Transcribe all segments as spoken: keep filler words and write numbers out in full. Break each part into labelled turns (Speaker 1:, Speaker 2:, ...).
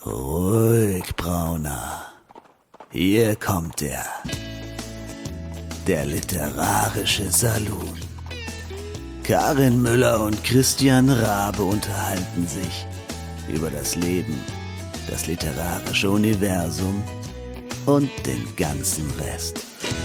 Speaker 1: Ruhig, Brauner. Hier kommt er. Der literarische Salon. Karin Müller und Christian Rabe unterhalten sich über das Leben, das literarische Universum und den ganzen Rest.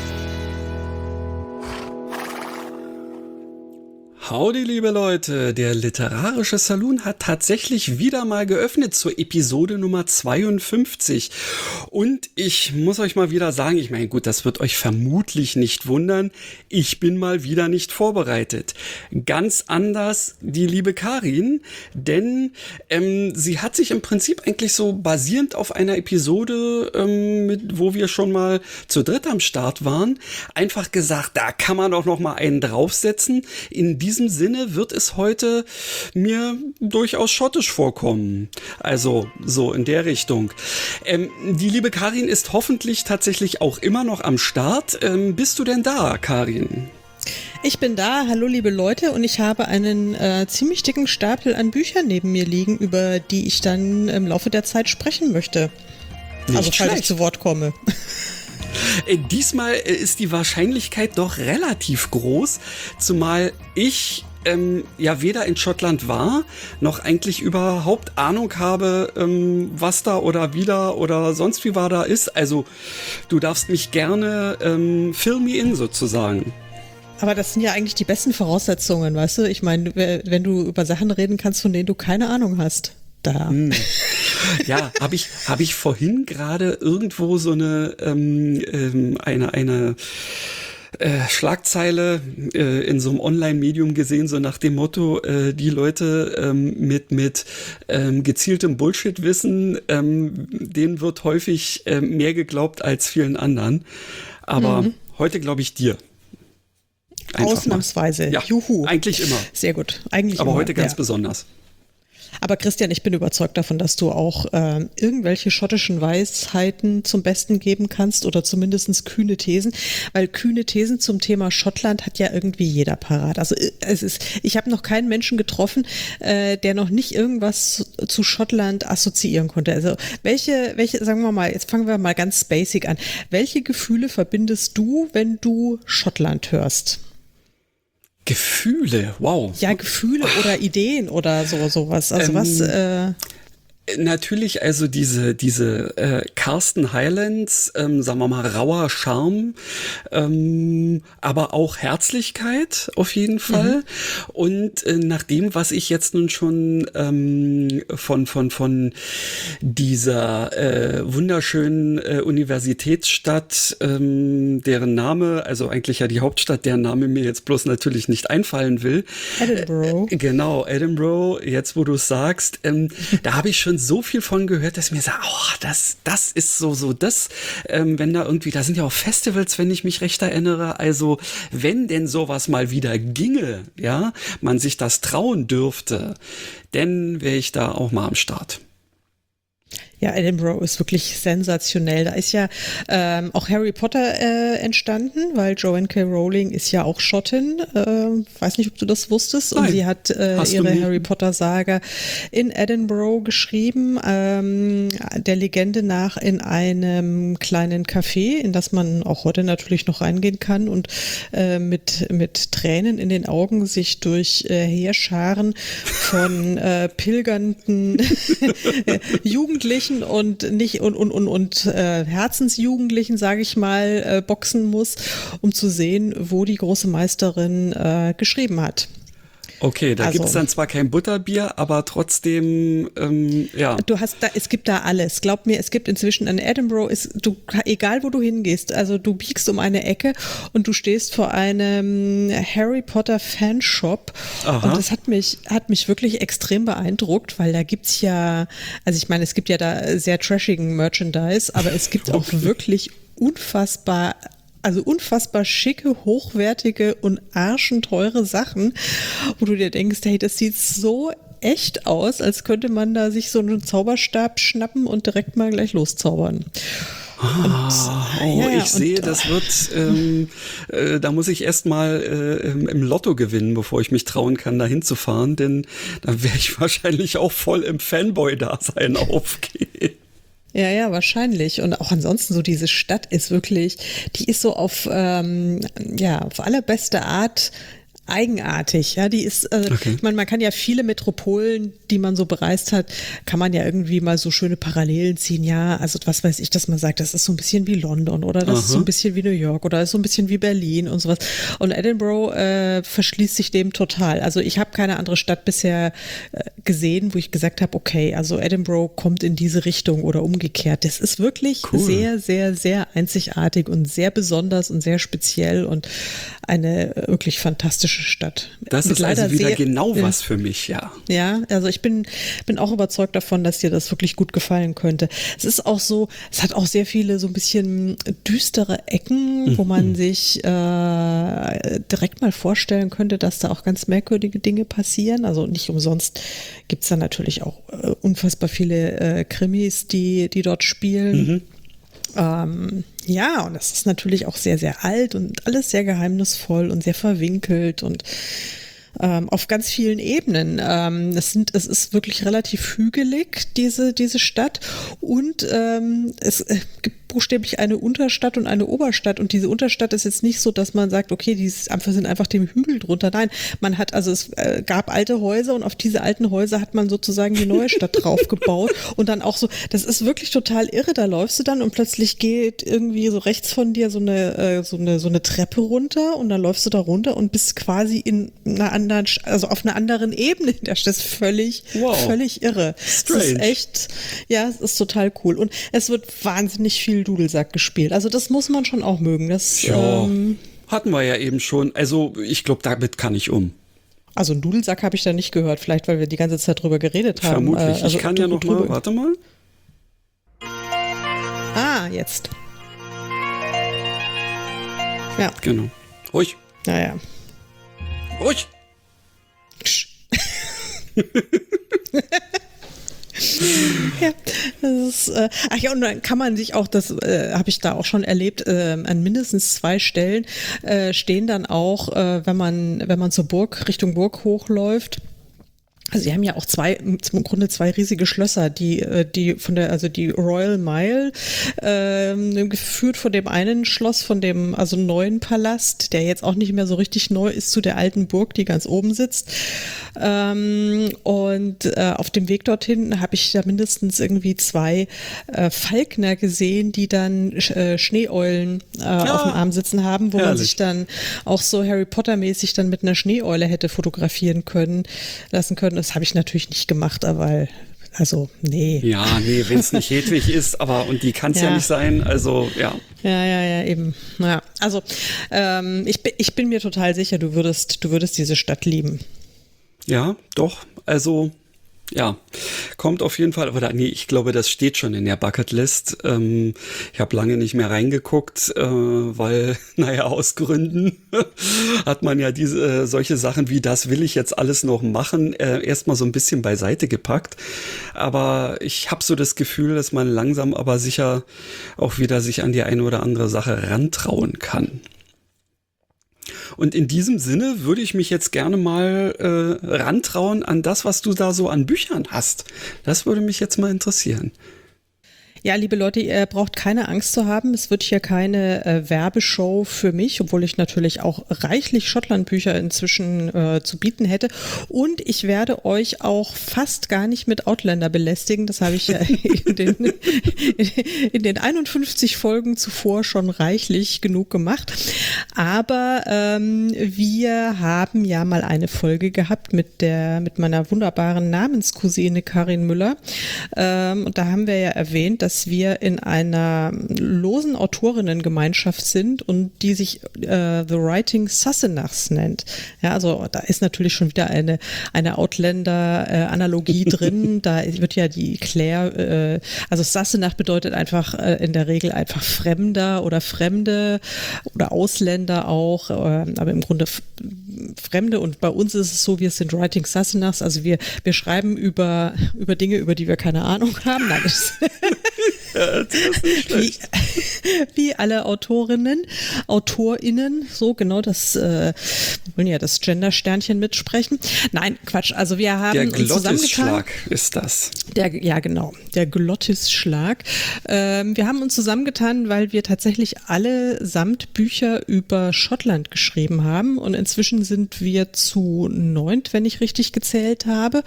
Speaker 2: Howdy, liebe Leute, der literarische Salon hat tatsächlich wieder mal geöffnet zur Episode Nummer zweiundfünfzig. Und ich muss euch mal wieder sagen, ich meine, gut, das wird euch vermutlich nicht wundern, ich bin mal wieder nicht vorbereitet. Ganz anders die liebe Karin, denn ähm, sie hat sich im Prinzip eigentlich so basierend auf einer Episode, ähm, mit, wo wir schon mal zu dritt am Start waren, einfach gesagt, da kann man doch noch mal einen draufsetzen. In diesem In diesem Sinne wird es heute mir durchaus schottisch vorkommen. Also so in der Richtung. Ähm, die liebe Karin ist hoffentlich tatsächlich auch immer noch am Start. Ähm, bist du denn da, Karin?
Speaker 3: Ich bin da, hallo liebe Leute, und ich habe einen äh, ziemlich dicken Stapel an Büchern neben mir liegen, über die ich dann im Laufe der Zeit sprechen möchte.
Speaker 2: Nicht
Speaker 3: also falls
Speaker 2: schlecht.
Speaker 3: ich zu Wort komme.
Speaker 2: Äh, diesmal äh, ist die Wahrscheinlichkeit doch relativ groß, zumal ich ähm, ja weder in Schottland war, noch eigentlich überhaupt Ahnung habe, ähm, was da oder wie da oder sonst wie war da ist. Also du darfst mich gerne ähm, fill me in sozusagen.
Speaker 3: Aber das sind ja eigentlich die besten Voraussetzungen, weißt du? Ich meine, wenn du über Sachen reden kannst, von denen du keine Ahnung hast. Da.
Speaker 2: Hm. Ja, habe ich hab ich vorhin gerade irgendwo so eine ähm, ähm, eine eine äh, Schlagzeile äh, in so einem Online-Medium gesehen, so nach dem Motto, äh, die Leute ähm, mit mit ähm, gezieltem Bullshit-Wissen, ähm, denen wird häufig äh, mehr geglaubt als vielen anderen. Aber mhm. heute glaube ich dir. Einfach
Speaker 3: Ausnahmsweise.
Speaker 2: Ja,
Speaker 3: Juhu.
Speaker 2: eigentlich immer.
Speaker 3: Sehr gut. Eigentlich
Speaker 2: Aber
Speaker 3: immer,
Speaker 2: heute ganz
Speaker 3: ja.
Speaker 2: besonders.
Speaker 3: Aber Christian, ich bin überzeugt davon, dass du auch äh, irgendwelche schottischen Weisheiten zum Besten geben kannst oder zumindest kühne Thesen, weil kühne Thesen zum Thema Schottland hat ja irgendwie jeder parat. Also es ist, ich habe noch keinen Menschen getroffen, äh, der noch nicht irgendwas zu, zu Schottland assoziieren konnte. Also welche, welche, sagen wir mal, jetzt fangen wir mal ganz basic an. Welche Gefühle verbindest du, wenn du Schottland hörst?
Speaker 2: Gefühle, wow.
Speaker 3: Ja, Gefühle oder Ideen oder so sowas. Also ähm, was? Äh
Speaker 2: Natürlich also diese diese äh, Karsten Highlands, ähm, sagen wir mal rauer Charme, ähm, aber auch Herzlichkeit auf jeden Fall. Mhm. Und äh, nach dem, was ich jetzt nun schon ähm, von von von dieser äh, wunderschönen äh, Universitätsstadt, ähm, deren Name, also eigentlich ja die Hauptstadt, deren Name mir jetzt bloß natürlich nicht einfallen will.
Speaker 3: Edinburgh.
Speaker 2: Äh, genau, Edinburgh. Jetzt, wo du es sagst, ähm, da habe ich schon so viel von gehört, dass mir sagt, oh, das, das ist so, so das, ähm, wenn da irgendwie, da sind ja auch Festivals, wenn ich mich recht erinnere, also wenn denn sowas mal wieder ginge, ja, man sich das trauen dürfte, dann wäre ich da auch mal am Start.
Speaker 3: Ja, Edinburgh ist wirklich sensationell. Da ist ja ähm, auch Harry Potter äh, entstanden, weil Joanne K. Rowling ist ja auch Schottin. Äh, weiß nicht, ob du das wusstest.
Speaker 2: Nein.
Speaker 3: Und sie hat äh, ihre Harry Potter Saga in Edinburgh geschrieben, ähm, der Legende nach in einem kleinen Café, in das man auch heute natürlich noch reingehen kann und äh, mit mit Tränen in den Augen sich durch äh, Heerscharen von äh, pilgernden Jugendlichen und nicht und und und, und äh, Herzensjugendlichen, sage ich mal, äh, boxen muss, um zu sehen, wo die große Meisterin äh, geschrieben hat.
Speaker 2: Okay, da
Speaker 3: also,
Speaker 2: gibt es dann zwar kein Butterbier, aber trotzdem, ähm, ja.
Speaker 3: Du hast da, es gibt da alles. Glaub mir, es gibt inzwischen in Edinburgh, ist, du, egal wo du hingehst, also du biegst um eine Ecke und du stehst vor einem Harry Potter Fanshop. Aha. Und das hat mich, hat mich wirklich extrem beeindruckt, weil da gibt's ja, also ich meine, es gibt ja da sehr trashigen Merchandise, aber es gibt auch wirklich unfassbar Also unfassbar schicke, hochwertige und arschenteure Sachen, wo du dir denkst, hey, das sieht so echt aus, als könnte man da sich so einen Zauberstab schnappen und direkt mal gleich loszaubern.
Speaker 2: Ah, oh,
Speaker 3: ja,
Speaker 2: ich sehe,
Speaker 3: und,
Speaker 2: das wird, ähm, äh, da muss ich erst mal äh, im, im Lotto gewinnen, bevor ich mich trauen kann, da hinzufahren, denn dann werde ich wahrscheinlich auch voll im Fanboy-Dasein aufgehen.
Speaker 3: Ja, ja, wahrscheinlich. Und auch ansonsten so diese Stadt ist wirklich, die ist so auf, ähm, ja, auf allerbeste Art eigenartig, ja, die ist, äh,
Speaker 2: Okay.
Speaker 3: ich meine, man kann ja viele Metropolen, die man so bereist hat, kann man ja irgendwie mal so schöne Parallelen ziehen, ja, also was weiß ich, dass man sagt, das ist so ein bisschen wie London oder das
Speaker 2: Aha.
Speaker 3: ist so ein bisschen wie New York oder das ist so ein bisschen wie Berlin und sowas. Und Edinburgh äh, verschließt sich dem total. Also ich habe keine andere Stadt bisher äh, gesehen, wo ich gesagt habe, okay, also Edinburgh kommt in diese Richtung oder umgekehrt. Das ist wirklich
Speaker 2: Cool.
Speaker 3: sehr, sehr, sehr einzigartig und sehr besonders und sehr speziell und eine äh, wirklich fantastische Stadt.
Speaker 2: Das
Speaker 3: Mit
Speaker 2: ist also
Speaker 3: leider
Speaker 2: wieder
Speaker 3: sehr-
Speaker 2: genau
Speaker 3: ja.
Speaker 2: was für mich, ja.
Speaker 3: Ja, also ich bin, bin auch überzeugt davon, dass dir das wirklich gut gefallen könnte. Es ist auch so, es hat auch sehr viele so ein bisschen düstere Ecken, wo man sich äh, direkt mal vorstellen könnte, dass da auch ganz merkwürdige Dinge passieren. Also nicht umsonst gibt's da natürlich auch äh, unfassbar viele äh, Krimis, die, die dort spielen. Ähm, ja, und das ist natürlich auch sehr, sehr alt und alles sehr geheimnisvoll und sehr verwinkelt und ähm, auf ganz vielen Ebenen. Ähm, es, sind, es ist wirklich relativ hügelig, diese, diese Stadt. Und ähm, es äh, gibt buchstäblich eine Unterstadt und eine Oberstadt. Und diese Unterstadt ist jetzt nicht so, dass man sagt, okay, die ist einfach, sind einfach dem Hügel drunter. Nein, man hat, also es äh, gab alte Häuser und auf diese alten Häuser hat man sozusagen die neue Stadt draufgebaut. Und dann auch so, das ist wirklich total irre. Da läufst du dann und plötzlich geht irgendwie so rechts von dir so eine, äh, so eine, so eine Treppe runter und dann läufst du da runter und bist quasi in einer anderen, also auf einer anderen Ebene. Das ist völlig,
Speaker 2: Wow.
Speaker 3: völlig irre.
Speaker 2: Strange.
Speaker 3: Es ist echt, ja, es ist total cool. Und es wird wahnsinnig viel Dudelsack gespielt. Also das muss man schon auch mögen. Das,
Speaker 2: Ja,
Speaker 3: ähm,
Speaker 2: hatten wir ja eben schon. Also ich glaube, damit kann ich um.
Speaker 3: also einen Dudelsack habe ich da nicht gehört. Vielleicht, weil wir die ganze Zeit drüber geredet haben.
Speaker 2: Vermutlich.
Speaker 3: Äh, also
Speaker 2: ich kann ja noch
Speaker 3: drüber-
Speaker 2: mal, warte mal.
Speaker 3: Ah, jetzt. Ja,
Speaker 2: Genau. Ruhig,
Speaker 3: naja.
Speaker 2: ruhig.
Speaker 3: Ja, das ist, äh, ach ja, und dann kann man sich auch, das äh, habe ich da auch schon erlebt, äh, an mindestens zwei Stellen äh, stehen dann auch, äh, wenn man, wenn man zur Burg, Richtung Burg hochläuft. Also sie haben ja auch zwei, im Grunde zwei riesige Schlösser, die, äh, die von der, also die Royal Mile, ähm, geführt von dem einen Schloss, von dem, also neuen Palast, der jetzt auch nicht mehr so richtig neu ist, zu der alten Burg, die ganz oben sitzt. Ähm, und äh, auf dem Weg dorthin habe ich da mindestens irgendwie zwei äh, Falkner gesehen, die dann äh, Schneeeulen äh, auf dem Arm sitzen haben, wo man
Speaker 2: herrlich.
Speaker 3: sich dann auch so Harry Potter-mäßig dann mit einer Schneeeule hätte fotografieren können, lassen können. Das habe ich natürlich nicht gemacht, aber also, nee.
Speaker 2: Ja, nee, wenn es nicht Hedwig ist, aber und die kann es ja.
Speaker 3: Ja.
Speaker 2: nicht sein, also ja.
Speaker 3: Ja, ja, ja, eben. Ja, also ähm, ich, bin- ich bin mir total sicher, du würdest, du würdest diese Stadt lieben.
Speaker 2: Ja, doch, also ja, kommt auf jeden Fall, aber da, nee, ich glaube, das steht schon in der Bucketlist. Ähm, ich habe lange nicht mehr reingeguckt, äh, weil, naja, aus Gründen hat man ja diese äh, solche Sachen wie das will ich jetzt alles noch machen, äh, erstmal so ein bisschen beiseite gepackt. Aber ich habe so das Gefühl, dass man langsam aber sicher auch wieder sich an die eine oder andere Sache rantrauen kann. Und in diesem Sinne würde ich mich jetzt gerne mal äh, rantrauen an das, was du da so an Büchern hast. Das würde mich jetzt mal interessieren.
Speaker 3: Ja, liebe Leute, ihr braucht keine Angst zu haben. Es wird hier keine äh, Werbeshow für mich, obwohl ich natürlich auch reichlich Schottland-Bücher inzwischen äh, zu bieten hätte. Und ich werde euch auch fast gar nicht mit Outlander belästigen. Das habe ich ja in den, in den einundfünfzig Folgen zuvor schon reichlich genug gemacht. Aber ähm, wir haben ja mal eine Folge gehabt mit der mit meiner wunderbaren Namenscousine Karin Müller. Ähm, und da haben wir ja erwähnt, dass wir in einer losen Autorinnengemeinschaft sind und die sich äh, The Writing Sassenachs nennt. Ja, also da ist natürlich schon wieder eine, eine Outlander-Analogie drin. Da wird ja die Claire, äh, also Sassenach bedeutet einfach äh, in der Regel einfach Fremder oder Fremde oder Ausländer auch, äh, aber im Grunde f- Fremde. Und bei uns ist es so, wir sind Writing Sassenachs, also wir, wir schreiben über, über Dinge, über die wir keine Ahnung haben. Nein, das
Speaker 2: Ja, das ist nicht
Speaker 3: wie,
Speaker 2: schlecht.
Speaker 3: wie alle Autorinnen, AutorInnen, so genau, das äh, wollen ja das Gender-Sternchen mitsprechen. Nein, Quatsch, also wir haben
Speaker 2: Der
Speaker 3: uns zusammengetan.
Speaker 2: Glottisschlag ist das.
Speaker 3: Der, ja, genau, der Glottisschlag. Ähm, wir haben uns zusammengetan, weil wir tatsächlich alle samt Bücher über Schottland geschrieben haben und inzwischen sind wir zu neunt, wenn ich richtig gezählt habe.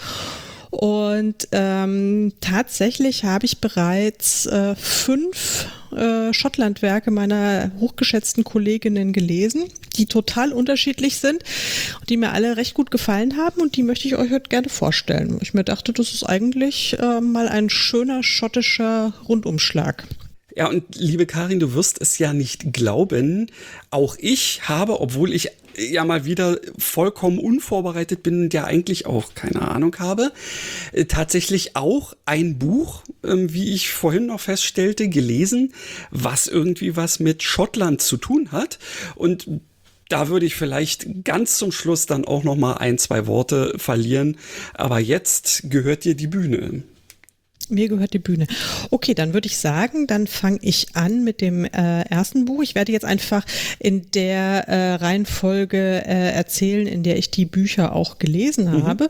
Speaker 3: Und ähm, tatsächlich habe ich bereits äh, fünf äh, Schottland-Werke meiner hochgeschätzten Kolleginnen gelesen, die total unterschiedlich sind, die mir alle recht gut gefallen haben und die möchte ich euch heute gerne vorstellen. Ich mir dachte, das ist eigentlich äh, mal ein schöner schottischer Rundumschlag.
Speaker 2: Ja, und liebe Karin, du wirst es ja nicht glauben, auch ich habe, obwohl ich ja mal wieder vollkommen unvorbereitet bin und ja eigentlich auch keine Ahnung habe, äh, tatsächlich auch ein Buch, ähm, wie ich vorhin noch feststellte, gelesen, was irgendwie was mit Schottland zu tun hat. Und da würde ich vielleicht ganz zum Schluss dann auch noch mal ein, zwei Worte verlieren. Aber jetzt gehört dir die Bühne.
Speaker 3: Mir gehört die Bühne. Okay, dann würde ich sagen, dann fange ich an mit dem äh, ersten Buch. Ich werde jetzt einfach in der äh, Reihenfolge äh, erzählen, in der ich die Bücher auch gelesen mhm. habe.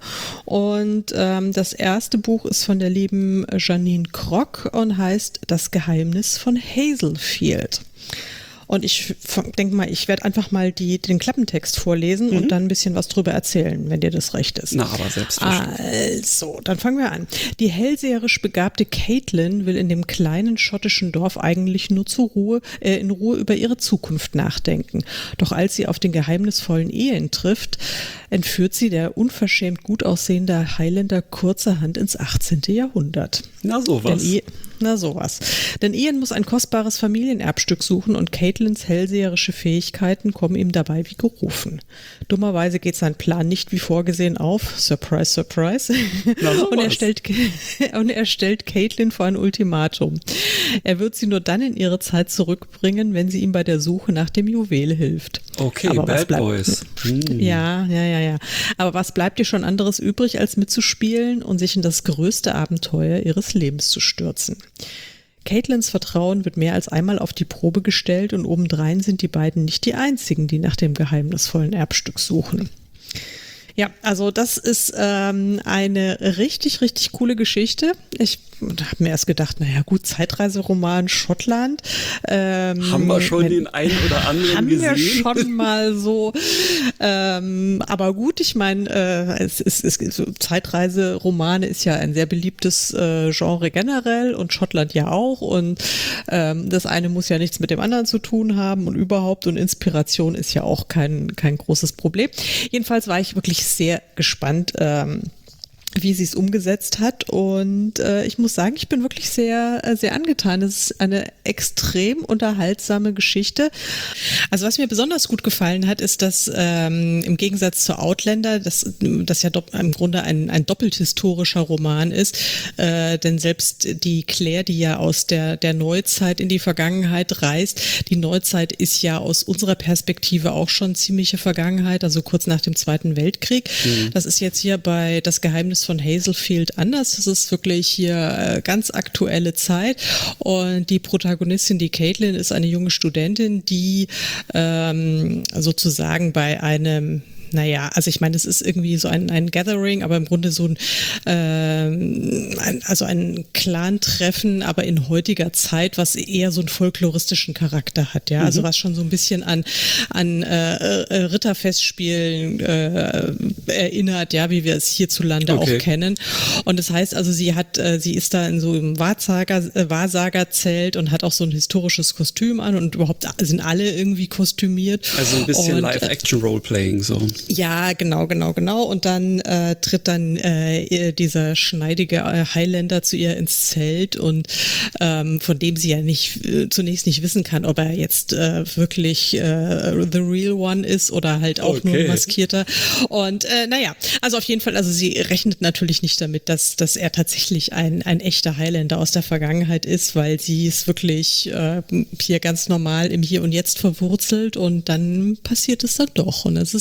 Speaker 3: Und ähm, das erste Buch ist von der lieben Janine Krok und heißt Das Geheimnis von Hazelfield. Und ich denke mal, ich werde einfach mal die, den Klappentext vorlesen mhm. und dann ein bisschen was drüber erzählen, wenn dir das recht ist.
Speaker 2: Na, aber selbstverständlich.
Speaker 3: Also, dann fangen wir an. Die hellseherisch begabte Caitlin will in dem kleinen schottischen Dorf eigentlich nur zur Ruhe, äh, in Ruhe über ihre Zukunft nachdenken. Doch als sie auf den geheimnisvollen Ian trifft, entführt sie der unverschämt gut aussehende Highlander kurzerhand ins achtzehnte Jahrhundert.
Speaker 2: Na sowas.
Speaker 3: Denn Na sowas. Denn Ian muss ein kostbares Familienerbstück suchen und Caitlins hellseherische Fähigkeiten kommen ihm dabei wie gerufen. Dummerweise geht sein Plan nicht wie vorgesehen auf. Surprise, surprise. und, er stellt, und er stellt Caitlin vor ein Ultimatum. Er wird sie nur dann in ihre Zeit zurückbringen, wenn sie ihm bei der Suche nach dem Juwel hilft.
Speaker 2: Okay,
Speaker 3: Aber
Speaker 2: Bad
Speaker 3: bleibt,
Speaker 2: Boys. Hm.
Speaker 3: Ja, ja, ja, ja. Aber was bleibt ihr schon anderes übrig, als mitzuspielen und sich in das größte Abenteuer ihres Lebens zu stürzen? Caitlins Vertrauen wird mehr als einmal auf die Probe gestellt und obendrein sind die beiden nicht die einzigen, die nach dem geheimnisvollen Erbstück suchen. Ja, also das ist ähm, eine richtig, richtig coole Geschichte. Ich habe mir erst gedacht, naja gut, Zeitreiseroman Schottland. Ähm,
Speaker 2: haben wir schon wenn, den einen oder anderen
Speaker 3: haben
Speaker 2: gesehen?
Speaker 3: Haben wir schon mal so. Ähm, aber gut, ich meine, äh, es ist, es ist so, Zeitreiseromane ist ja ein sehr beliebtes äh, Genre generell und Schottland ja auch. Und ähm, das eine muss ja nichts mit dem anderen zu tun haben und überhaupt. Und Inspiration ist ja auch kein, kein großes Problem. Jedenfalls war ich wirklich sehr gespannt, ähm, wie sie es umgesetzt hat und äh, ich muss sagen, ich bin wirklich sehr, äh, sehr angetan. Es ist eine extrem unterhaltsame Geschichte. Also was mir besonders gut gefallen hat, ist, dass ähm, im Gegensatz zu Outlander, das, das ja do- im Grunde ein, ein doppelt historischer Roman ist, äh, denn selbst die Claire, die ja aus der, der Neuzeit in die Vergangenheit reist, die Neuzeit ist ja aus unserer Perspektive auch schon ziemliche Vergangenheit, also kurz nach dem Zweiten Weltkrieg. Mhm. Das ist jetzt hier bei Das Geheimnis von Hazelfield anders. Das ist wirklich hier äh, ganz aktuelle Zeit und die Protagonistin, die Caitlin, ist eine junge Studentin, die ähm, sozusagen bei einem Naja, also ich meine, das ist irgendwie so ein, ein Gathering, aber im Grunde so ein, ähm, ein also ein Clan-Treffen, aber in heutiger Zeit, was eher so einen folkloristischen Charakter hat, ja, mhm. also was schon so ein bisschen an an äh, äh, Ritterfestspielen äh, erinnert, ja, wie wir es hierzulande okay. auch kennen. Und das heißt also, sie hat, äh, sie ist da in so einem Wahrsager, äh, Wahrsagerzelt und hat auch so ein historisches Kostüm an und überhaupt sind alle irgendwie kostümiert.
Speaker 2: Also ein bisschen
Speaker 3: und,
Speaker 2: Live-Action-Roleplaying so.
Speaker 3: Ja, genau, genau, genau. Und dann äh, tritt dann äh, dieser schneidige äh, Highlander zu ihr ins Zelt und ähm, von dem sie ja nicht äh, zunächst nicht wissen kann, ob er jetzt äh, wirklich äh, the real one ist oder halt auch okay. nur ein maskierter. Und äh, naja, also auf jeden Fall, also sie rechnet natürlich nicht damit, dass, dass er tatsächlich ein, ein echter Highlander aus der Vergangenheit ist, weil sie ist wirklich äh, hier ganz normal im Hier und Jetzt verwurzelt und dann passiert es dann doch. Und es ist sehr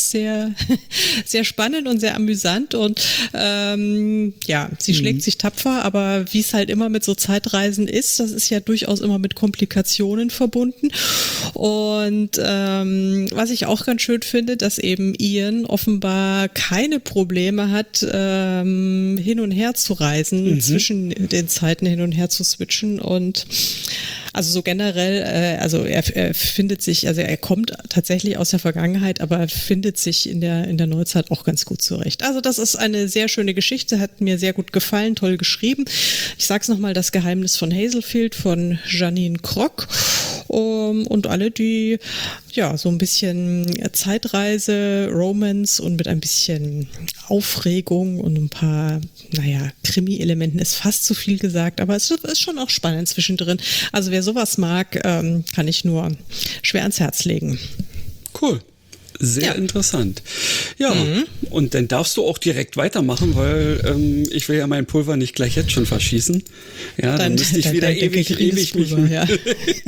Speaker 3: sehr, sehr spannend und sehr amüsant und ähm, ja, sie mhm. schlägt sich tapfer, aber wie es halt immer mit so Zeitreisen ist, das ist ja durchaus immer mit Komplikationen verbunden. Und ähm, was ich auch ganz schön finde, dass eben Ian offenbar keine Probleme hat, ähm, hin und her zu reisen, mhm. zwischen den Zeiten hin und her zu switchen und also so generell, äh, also er, er findet sich, also er kommt tatsächlich aus der Vergangenheit, aber findet sich in der in der Neuzeit auch ganz gut zurecht. Also das ist eine sehr schöne Geschichte, hat mir sehr gut gefallen, toll geschrieben. Ich sag's nochmal, Das Geheimnis von Hazelfield von Janine Krock. Um, und alle, die ja so ein bisschen Zeitreise, Romance und mit ein bisschen Aufregung und ein paar, naja, Krimi-Elementen ist fast zu viel gesagt, aber es ist schon auch spannend zwischendrin. Also wer sowas mag, ähm, kann ich nur schwer ans Herz legen.
Speaker 2: Cool. Sehr ja. interessant. Ja, mhm. und dann darfst du auch direkt weitermachen, weil ähm, ich will ja mein Pulver nicht gleich jetzt schon verschießen. Ja, dann, dann müsste ich dann, wieder dann ewig, ewig Pulver, mich... Ja.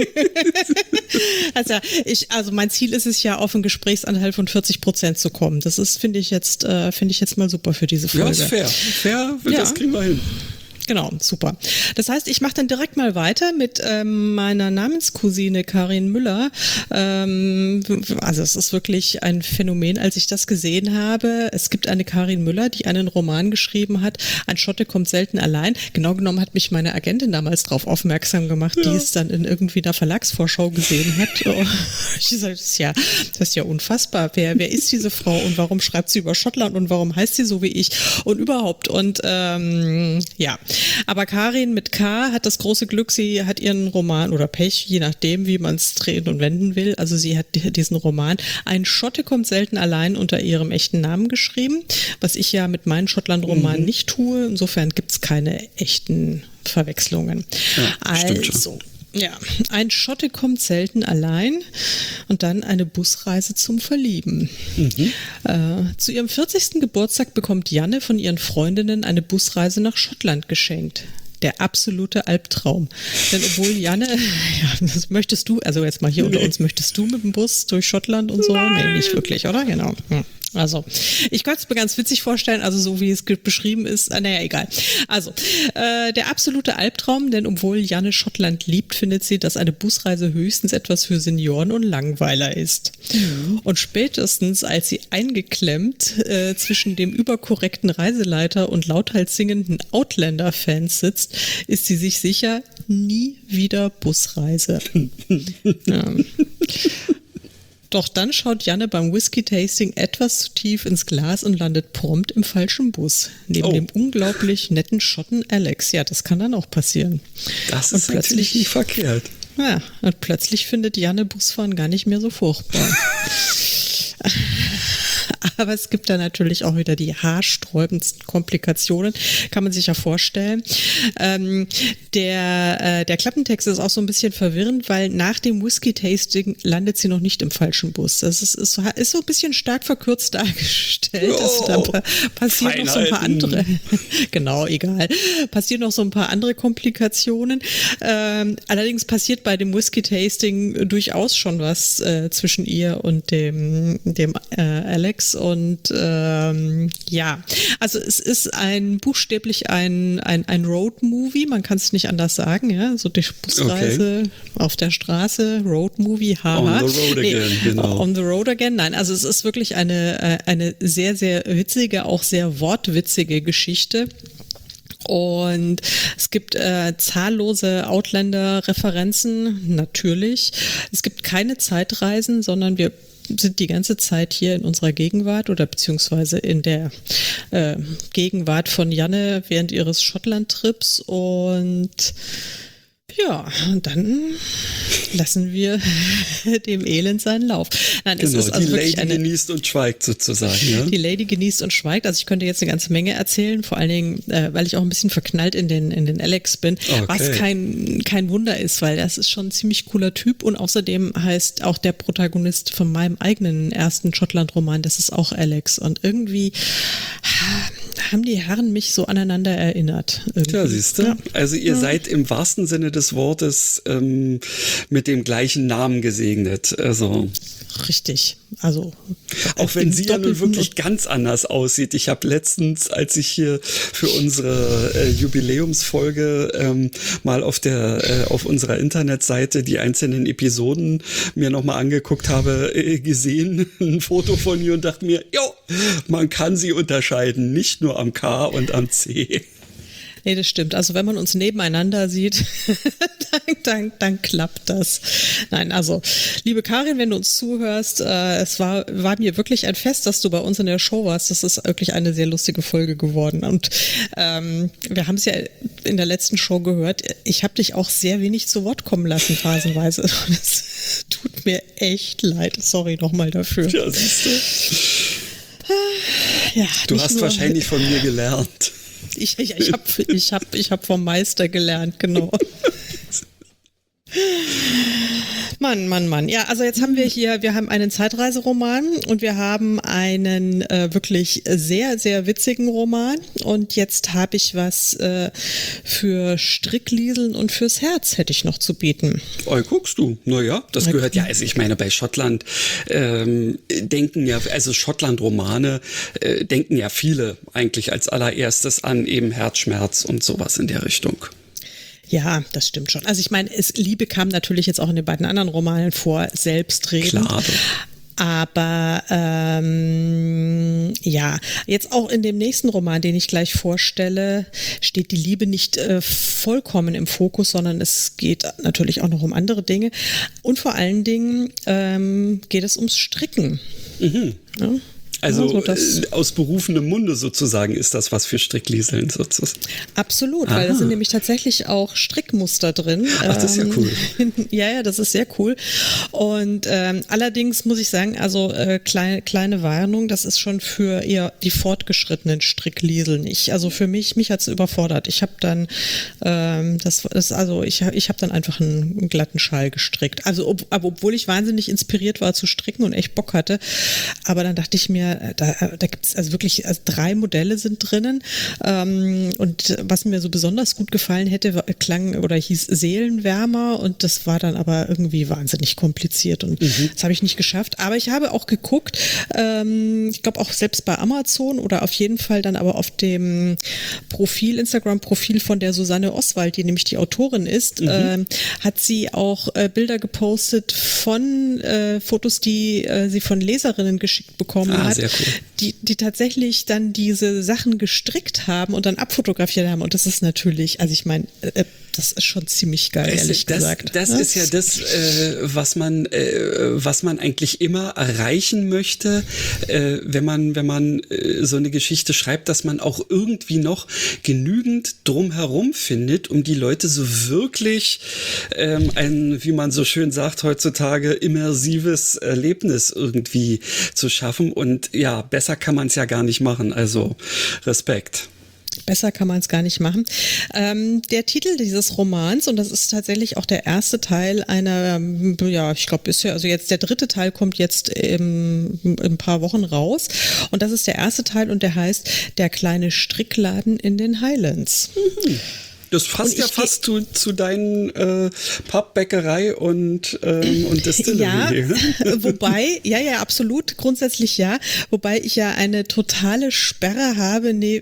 Speaker 2: also, ich, also mein Ziel ist es ja, auf einen Gesprächsanteil von vierzig Prozent zu kommen. Das ist, finde ich jetzt, äh, finde ich jetzt mal super für diese Folge. Ja, ist fair. Fair, ja. Das kriegen wir hin.
Speaker 3: Genau, super. Das heißt, ich mache dann direkt mal weiter mit ähm, meiner Namenscousine Karin Müller. Ähm, also es ist wirklich ein Phänomen, als ich das gesehen habe. Es gibt eine Karin Müller, die einen Roman geschrieben hat, Ein Schotte kommt selten allein. Genau genommen hat mich meine Agentin damals darauf aufmerksam gemacht, ja. die es dann in irgendwie einer Verlagsvorschau gesehen hat. Oh, ich sage, das ist ja, das ist ja unfassbar. Wer, wer ist diese Frau und warum schreibt sie über Schottland und warum heißt sie so wie ich und überhaupt? Und ähm, ja, aber Karin mit K hat das große Glück, sie hat ihren Roman oder Pech, je nachdem, wie man es drehen und wenden will. Also sie hat diesen Roman Ein Schotte kommt selten allein unter ihrem echten Namen geschrieben, was ich ja mit meinen Schottland-Romanen mhm. nicht tue. Insofern gibt es keine echten Verwechslungen.
Speaker 2: Ja,
Speaker 3: also, ja, ein Schotte kommt selten allein und dann eine Busreise zum Verlieben. Mhm. Äh, zu ihrem vierzigsten Geburtstag bekommt Janne von ihren Freundinnen eine Busreise nach Schottland geschenkt. Der absolute Albtraum. Denn obwohl Janne, ja, das möchtest du, also jetzt mal hier unter uns, möchtest du mit dem Bus durch Schottland und so? Nein. Nee, nicht wirklich, oder? Genau. Hm. Also, ich könnte es mir ganz witzig vorstellen, also so wie es beschrieben ist, naja, egal. Also, äh, der absolute Albtraum, denn obwohl Janne Schottland liebt, findet sie, dass eine Busreise höchstens etwas für Senioren und Langweiler ist. Mhm. Und spätestens, als sie eingeklemmt äh, zwischen dem überkorrekten Reiseleiter und lauthals singenden Outlander-Fans sitzt, ist sie sich sicher, nie wieder Busreise. ja. Doch dann schaut Janne beim Whisky-Tasting etwas zu tief ins Glas und landet prompt im falschen Bus. Neben oh. dem unglaublich netten Schotten Alex. Ja, das kann dann auch passieren.
Speaker 2: Das ist plötzlich nicht verkehrt.
Speaker 3: Ja, und plötzlich findet Janne Busfahren gar nicht mehr so furchtbar. Aber es gibt da natürlich auch wieder die haarsträubendsten Komplikationen, kann man sich ja vorstellen. Ähm, der, äh, der Klappentext ist auch so ein bisschen verwirrend, weil nach dem Whisky-Tasting landet sie noch nicht im falschen Bus. Das ist, ist, ist so ein bisschen stark verkürzt dargestellt. Oh, also da pa- passieren Feinheiten. noch so ein paar andere, genau, egal, passieren noch so ein paar andere Komplikationen. Ähm, allerdings passiert bei dem Whisky-Tasting durchaus schon was äh, zwischen ihr und dem, dem äh, Alex. Und ähm, ja, also es ist ein buchstäblich ein, ein, ein Road-Movie, man kann es nicht anders sagen, ja, so durch Busreise okay. auf der Straße, Road-Movie, haha.
Speaker 2: On the road
Speaker 3: nee,
Speaker 2: again, genau.
Speaker 3: On the road again, nein, also es ist wirklich eine, eine sehr, sehr witzige, auch sehr wortwitzige Geschichte. Und es gibt äh, zahllose Outlander-Referenzen, natürlich. Es gibt keine Zeitreisen, sondern wir sind die ganze Zeit hier in unserer Gegenwart oder beziehungsweise in der äh, Gegenwart von Janne während ihres Schottland-Trips und ja, und dann lassen wir dem Elend seinen Lauf. Nein,
Speaker 2: genau,
Speaker 3: es ist also
Speaker 2: die
Speaker 3: wirklich
Speaker 2: Lady
Speaker 3: eine,
Speaker 2: genießt und schweigt sozusagen. Ja?
Speaker 3: Die Lady genießt und schweigt. Also ich könnte jetzt eine ganze Menge erzählen, vor allen Dingen, äh, weil ich auch ein bisschen verknallt in den, in den Alex bin, okay. was kein, kein Wunder ist, weil das ist schon ein ziemlich cooler Typ und außerdem heißt auch der Protagonist von meinem eigenen ersten Schottland-Roman, das ist auch Alex und irgendwie haben die Herren mich so aneinander erinnert. Irgendwie.
Speaker 2: Ja, siehst du. Ja. Also ihr ja. seid im wahrsten Sinne des Wortes ähm, mit dem gleichen Namen gesegnet. Also
Speaker 3: richtig. Also
Speaker 2: auch wenn sie ja nun wirklich ganz anders aussieht. Ich habe letztens, als ich hier für unsere äh, Jubiläumsfolge ähm, mal auf der äh, auf unserer Internetseite die einzelnen Episoden mir nochmal angeguckt habe, äh, gesehen, ein Foto von ihr und dachte mir, jo, man kann sie unterscheiden, nicht nur am K und am C.
Speaker 3: Nee, das stimmt. Also wenn man uns nebeneinander sieht, dann, dann, dann klappt das. Nein, also liebe Karin, wenn du uns zuhörst, äh, es war, war mir wirklich ein Fest, dass du bei uns in der Show warst. Das ist wirklich eine sehr lustige Folge geworden. Und ähm, wir haben es ja in der letzten Show gehört. Ich habe dich auch sehr wenig zu Wort kommen lassen, phasenweise. Das tut mir echt leid. Sorry nochmal dafür.
Speaker 2: Ja, siehst du.
Speaker 3: Ja,
Speaker 2: du hast wahrscheinlich von mir gelernt.
Speaker 3: Ich, ich, ich habe ich hab, ich hab vom Meister gelernt, genau. Mann, Mann, Mann. Ja, also jetzt haben wir hier, wir haben einen Zeitreiseroman und wir haben einen äh, wirklich sehr, sehr witzigen Roman. Und jetzt habe ich was äh, für Stricklieseln und fürs Herz hätte ich noch zu bieten.
Speaker 2: Oh, guckst du. Naja, das okay. gehört ja, also ich meine, bei Schottland ähm, denken ja, also Schottland-Romane äh, denken ja viele eigentlich als allererstes an eben Herzschmerz und sowas in der Richtung.
Speaker 3: Ja, das stimmt schon. Also ich meine, es, Liebe kam natürlich jetzt auch in den beiden anderen Romanen vor, selbstredend.
Speaker 2: Klar.
Speaker 3: Aber ähm, ja, jetzt auch in dem nächsten Roman, den ich gleich vorstelle, steht die Liebe nicht äh, vollkommen im Fokus, sondern es geht natürlich auch noch um andere Dinge. Und vor allen Dingen ähm, geht es ums Stricken.
Speaker 2: Mhm.
Speaker 3: Ja?
Speaker 2: Also
Speaker 3: also
Speaker 2: äh, aus berufenem Munde sozusagen ist das was für Stricklieseln sozusagen.
Speaker 3: Absolut, Aha. weil da sind nämlich tatsächlich auch Strickmuster drin.
Speaker 2: Ach, das ist ja cool.
Speaker 3: Ja, ja, das ist sehr cool. Und ähm, allerdings muss ich sagen, also äh, kleine, kleine Warnung, das ist schon für eher die fortgeschrittenen Stricklieseln. Ich, also für mich, mich hat es überfordert. Ich habe dann, ähm, das, das, also ich, ich habe dann einfach einen, einen glatten Schal gestrickt. Also ob, aber obwohl ich wahnsinnig inspiriert war zu stricken und echt Bock hatte, aber dann dachte ich mir, Da, da gibt es also wirklich, also drei Modelle sind drinnen ähm, und was mir so besonders gut gefallen hätte, war, klang oder hieß Seelenwärmer und das war dann aber irgendwie wahnsinnig kompliziert und mhm. das habe ich nicht geschafft. Aber ich habe auch geguckt, ähm, ich glaube auch selbst bei Amazon oder auf jeden Fall dann aber auf dem Profil, Instagram-Profil von der Susanne Oswald, die nämlich die Autorin ist, mhm. ähm, hat sie auch äh, Bilder gepostet von äh, Fotos, die äh, sie von Leserinnen geschickt bekommen
Speaker 2: ah,
Speaker 3: hat.
Speaker 2: Sehr cool.
Speaker 3: Die, die tatsächlich dann diese Sachen gestrickt haben und dann abfotografiert haben. Und das ist natürlich, also ich meine, äh, das ist schon ziemlich geil,
Speaker 2: es,
Speaker 3: ehrlich
Speaker 2: das,
Speaker 3: gesagt.
Speaker 2: Das ja? ist ja das, äh, was man, äh, was man eigentlich immer erreichen möchte, äh, wenn man, wenn man äh, so eine Geschichte schreibt, dass man auch irgendwie noch genügend drumherum findet, um die Leute so wirklich ähm, ein, wie man so schön sagt heutzutage, immersives Erlebnis irgendwie zu schaffen. Und ja, besser kann man es ja gar nicht machen. Also Respekt.
Speaker 3: Besser kann man es gar nicht machen. Ähm, der Titel dieses Romans, und das ist tatsächlich auch der erste Teil einer, ja, ich glaube bisher, also jetzt der dritte Teil kommt jetzt im, in ein paar Wochen raus. Und das ist der erste Teil und der heißt Der kleine Strickladen in den Highlands.
Speaker 2: Mhm. Das passt ja fast zu, zu deinen äh, Pub, Bäckerei und, ähm, und Distillery.
Speaker 3: Ja, wobei, ja, ja, absolut, grundsätzlich ja, wobei ich ja eine totale Sperre habe ne,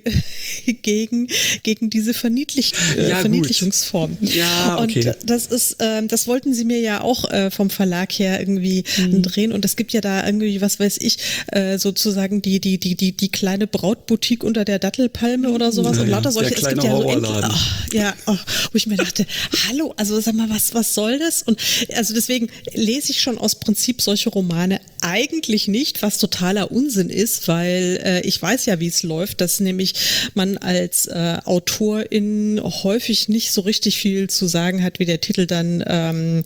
Speaker 3: gegen, gegen diese Verniedlich, äh,
Speaker 2: ja,
Speaker 3: Verniedlichungsform.
Speaker 2: Ja, okay.
Speaker 3: Und das ist, äh, das wollten sie mir ja auch äh, vom Verlag her irgendwie mhm. drehen und es gibt ja da irgendwie, was weiß ich, äh, sozusagen die, die, die, die, die kleine Brautboutique unter der Dattelpalme oder sowas
Speaker 2: naja,
Speaker 3: und lauter solche,
Speaker 2: der
Speaker 3: es
Speaker 2: kleine
Speaker 3: gibt ja so
Speaker 2: Horrorladen.
Speaker 3: Ach, ja, oh, wo ich mir dachte, hallo, also sag mal, was, was soll das? Und also deswegen lese ich schon aus Prinzip solche Romane eigentlich nicht, was totaler Unsinn ist, weil äh, ich weiß ja, wie es läuft, dass nämlich man als äh, Autorin häufig nicht so richtig viel zu sagen hat, wie der Titel dann ähm,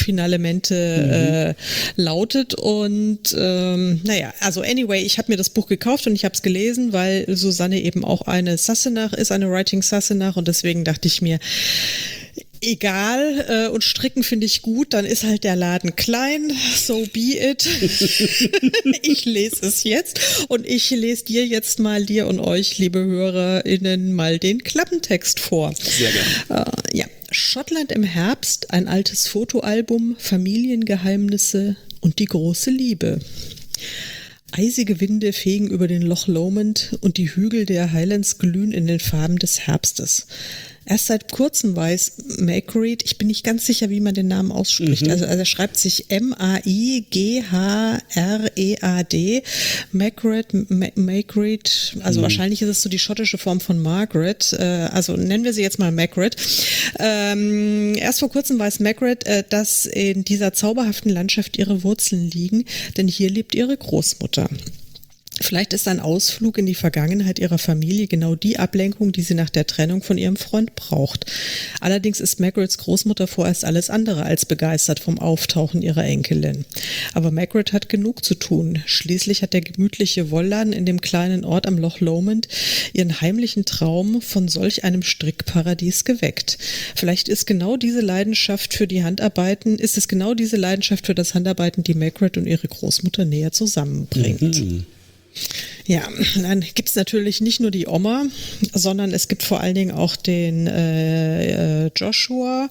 Speaker 3: finalemente mhm. äh, lautet. Und ähm, naja, also anyway, ich habe mir das Buch gekauft und ich habe es gelesen, weil Susanne eben auch eine Sassenach ist, eine Writing Sassenach und deswegen dachte ich mir, egal, äh, und stricken finde ich gut, dann ist halt der Laden klein, so be it. Ich lese es jetzt und ich lese dir jetzt mal, dir und euch, liebe HörerInnen, mal den Klappentext vor.
Speaker 2: Sehr gerne.
Speaker 3: Äh, ja. Schottland im Herbst, ein altes Fotoalbum, Familiengeheimnisse und die große Liebe. Eisige Winde fegen über den Loch Lomond und die Hügel der Highlands glühen in den Farben des Herbstes. Erst seit kurzem weiß Magritte, ich bin nicht ganz sicher, wie man den Namen ausspricht, mhm. also, also er schreibt sich M A I G H R E A D, Magritte, Magritte, also mhm. wahrscheinlich ist es so die schottische Form von Margaret, äh, also nennen wir sie jetzt mal Magritte. Ähm, erst vor kurzem weiß Magritte, äh, dass in dieser zauberhaften Landschaft ihre Wurzeln liegen, denn hier lebt ihre Großmutter. Vielleicht ist ein Ausflug in die Vergangenheit ihrer Familie genau die Ablenkung, die sie nach der Trennung von ihrem Freund braucht. Allerdings ist Magrittes Großmutter vorerst alles andere als begeistert vom Auftauchen ihrer Enkelin. Aber Magritte hat genug zu tun. Schließlich hat der gemütliche Wollladen in dem kleinen Ort am Loch Lomond ihren heimlichen Traum von solch einem Strickparadies geweckt. Vielleicht ist genau diese Leidenschaft für die Handarbeiten, ist es genau diese Leidenschaft für das Handarbeiten, die Magritte und ihre Großmutter näher zusammenbringt. Mhm. Ja, dann gibt es natürlich nicht nur die Oma, sondern es gibt vor allen Dingen auch den äh, Joshua,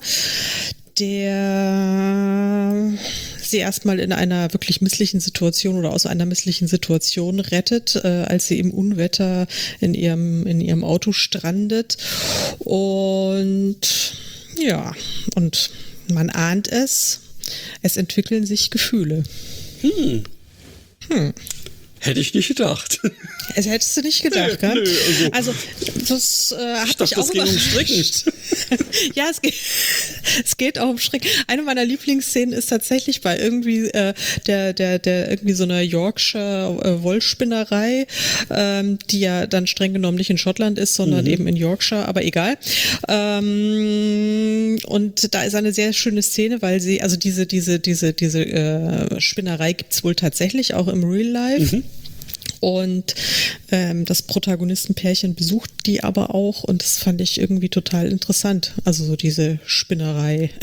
Speaker 3: der sie erstmal in einer wirklich misslichen Situation oder aus einer misslichen Situation rettet, äh, als sie im Unwetter in ihrem, in ihrem Auto strandet. Und ja, und man ahnt es, es entwickeln sich Gefühle.
Speaker 2: Hm.
Speaker 3: Hm.
Speaker 2: Hätte ich nicht gedacht.
Speaker 3: Das hättest du nicht gedacht, gell?
Speaker 2: Nö, also,
Speaker 3: also das äh, hat
Speaker 2: ich dachte,
Speaker 3: mich auch
Speaker 2: das ging um Stricken.
Speaker 3: Ja, es geht, es geht auch um Stricken. Eine meiner Lieblingsszenen ist tatsächlich bei irgendwie äh, der der der irgendwie so einer Yorkshire äh, Wollspinnerei, ähm, die ja dann streng genommen nicht in Schottland ist, sondern mhm. eben in Yorkshire, aber egal. Ähm, und da ist eine sehr schöne Szene, weil sie, also diese diese diese diese äh, Spinnerei gibt's wohl tatsächlich auch im Real Life. Mhm. Und ähm, das Protagonistenpärchen besucht die aber auch und das fand ich irgendwie total interessant. Also so diese Spinnerei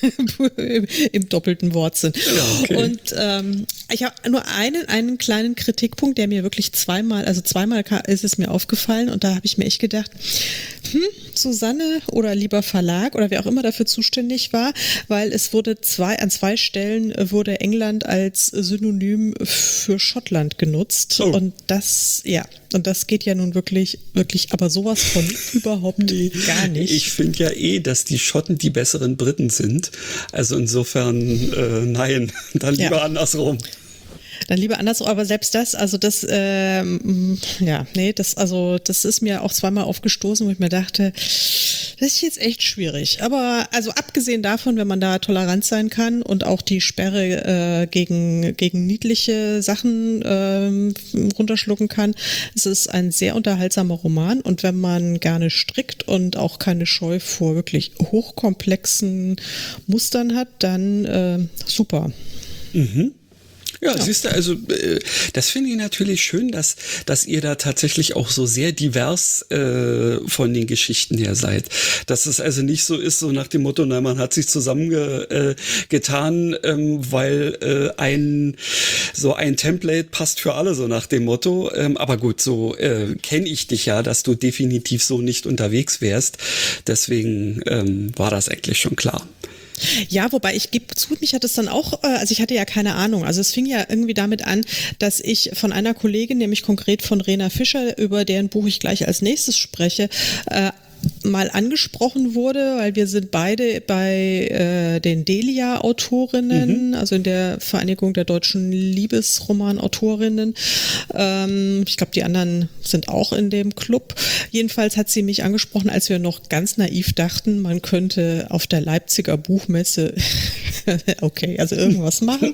Speaker 3: im, im doppelten Wortsinn.
Speaker 2: Ja, okay.
Speaker 3: Und ähm, ich habe nur einen, einen kleinen Kritikpunkt, der mir wirklich zweimal, also zweimal ist es mir aufgefallen und da habe ich mir echt gedacht, hm, Susanne oder lieber Verlag oder wer auch immer dafür zuständig war, weil es wurde zwei, an zwei Stellen wurde England als Synonym für Schottland genutzt. Oh. Und das, ja, und das geht ja nun wirklich, wirklich, aber sowas von überhaupt nee, gar nicht.
Speaker 2: Ich finde ja eh, dass die Schotten die besseren Briten sind. Also insofern, äh, nein, dann lieber ja. andersrum.
Speaker 3: Dann lieber andersrum, aber selbst das, also das, ähm, ja, nee, das, also das ist mir auch zweimal aufgestoßen, wo ich mir dachte, das ist jetzt echt schwierig. Aber also abgesehen davon, wenn man da tolerant sein kann und auch die Sperre äh, gegen gegen niedliche Sachen äh, runterschlucken kann, es ist ein sehr unterhaltsamer Roman und wenn man gerne strickt und auch keine Scheu vor wirklich hochkomplexen Mustern hat, dann äh, super.
Speaker 2: Mhm. Ja, ja, siehst du, also äh, das finde ich natürlich schön, dass dass ihr da tatsächlich auch so sehr divers äh, von den Geschichten her seid. Dass es also nicht so ist, so nach dem Motto, na, man hat sich zusammengetan, äh, ähm, weil äh, ein so ein Template passt für alle, so nach dem Motto. Ähm, aber gut, so äh, kenne ich dich ja, dass du definitiv so nicht unterwegs wärst. Deswegen ähm, war das eigentlich schon klar.
Speaker 3: Ja, wobei ich gebe zu, mich hat es dann auch, also ich hatte ja keine Ahnung, also es fing ja irgendwie damit an, dass ich von einer Kollegin, nämlich konkret von Rena Fischer, über deren Buch ich gleich als nächstes spreche, äh, mal angesprochen wurde, weil wir sind beide bei äh, den Delia-Autorinnen, mhm. also in der Vereinigung der deutschen Liebesroman-Autorinnen. Ähm, ich glaube, die anderen sind auch in dem Club. Jedenfalls hat sie mich angesprochen, als wir noch ganz naiv dachten, man könnte auf der Leipziger Buchmesse okay, also irgendwas machen.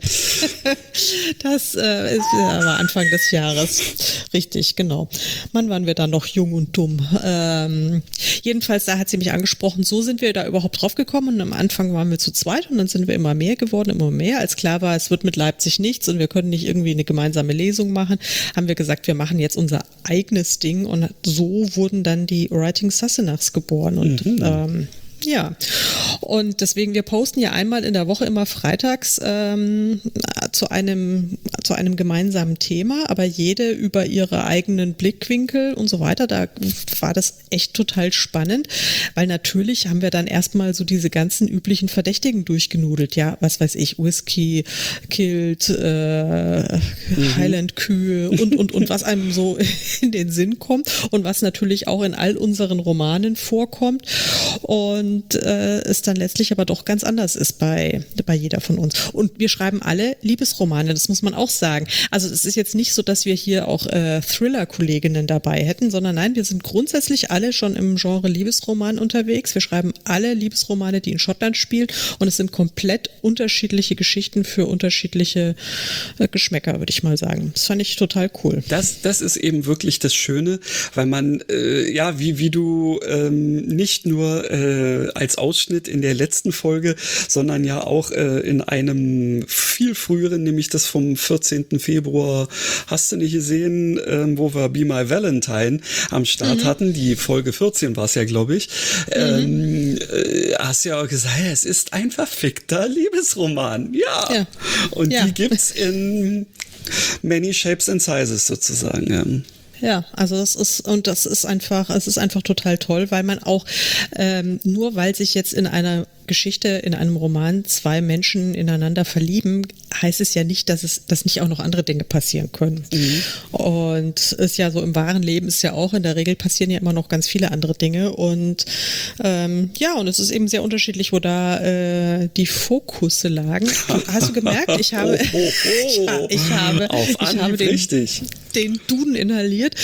Speaker 3: Das äh, ist, ja, war Anfang des Jahres. Richtig, genau. Mann, waren wir da noch jung und dumm. Ähm, jedenfalls, da hat sie mich angesprochen, so sind wir da überhaupt drauf gekommen und am Anfang waren wir zu zweit und dann sind wir immer mehr geworden, immer mehr. Als klar war, es wird mit Leipzig nichts und wir können nicht irgendwie eine gemeinsame Lesung machen, haben wir gesagt, wir machen jetzt unser eigenes Ding und so wurden dann die Writing Sassenachs geboren und mhm. ähm, ja, Und deswegen, wir posten ja einmal in der Woche immer freitags ähm, zu einem zu einem gemeinsamen Thema, aber jede über ihre eigenen Blickwinkel und so weiter. Da war das echt total spannend, weil natürlich haben wir dann erstmal so diese ganzen üblichen Verdächtigen durchgenudelt. Ja, was weiß ich, Whisky, Kilt, äh, mhm. Highland-Kühe und, und, und was einem so in den Sinn kommt und was natürlich auch in all unseren Romanen vorkommt und äh, es dann letztlich aber doch ganz anders ist bei, bei jeder von uns. Und wir schreiben alle Liebesromane, das muss man auch sagen. Also es ist jetzt nicht so, dass wir hier auch äh, Thriller-Kolleginnen dabei hätten, sondern nein, wir sind grundsätzlich alle schon im Genre Liebesroman unterwegs. Wir schreiben alle Liebesromane, die in Schottland spielen und es sind komplett unterschiedliche Geschichten für unterschiedliche äh, Geschmäcker, würde ich mal sagen. Das fand ich total cool.
Speaker 2: Das, das ist eben wirklich das Schöne, weil man, äh, ja, wie, wie du ähm, nicht nur äh, als Ausschnitt in der letzten Folge, sondern ja auch äh, in einem viel früheren, nämlich das vom vierzehnten Februar, hast du nicht gesehen, ähm, wo wir Be My Valentine am Start mhm. hatten, die Folge vierzehn war es ja, glaube ich, ähm, mhm. äh, hast ja auch gesagt, es ist ein verfickter Liebesroman. Ja. ja. Und ja. die gibt's in many shapes and sizes sozusagen, ja.
Speaker 3: Ja, also das ist, und das ist einfach, es ist einfach total toll, weil man auch, ähm, nur weil sich jetzt in einer Geschichte, in einem Roman zwei Menschen ineinander verlieben, heißt es ja nicht, dass es, dass nicht auch noch andere Dinge passieren können. Mhm. Und ist ja so im wahren Leben ist ja auch, in der Regel passieren ja immer noch ganz viele andere Dinge und ähm, ja, und es ist eben sehr unterschiedlich, wo da äh, die Fokusse lagen. Hast du gemerkt? Ich habe, oh, oh, oh. ich, ich habe,
Speaker 2: Auf
Speaker 3: ich
Speaker 2: Anhieb
Speaker 3: habe den,
Speaker 2: richtig.
Speaker 3: den Duden inhaliert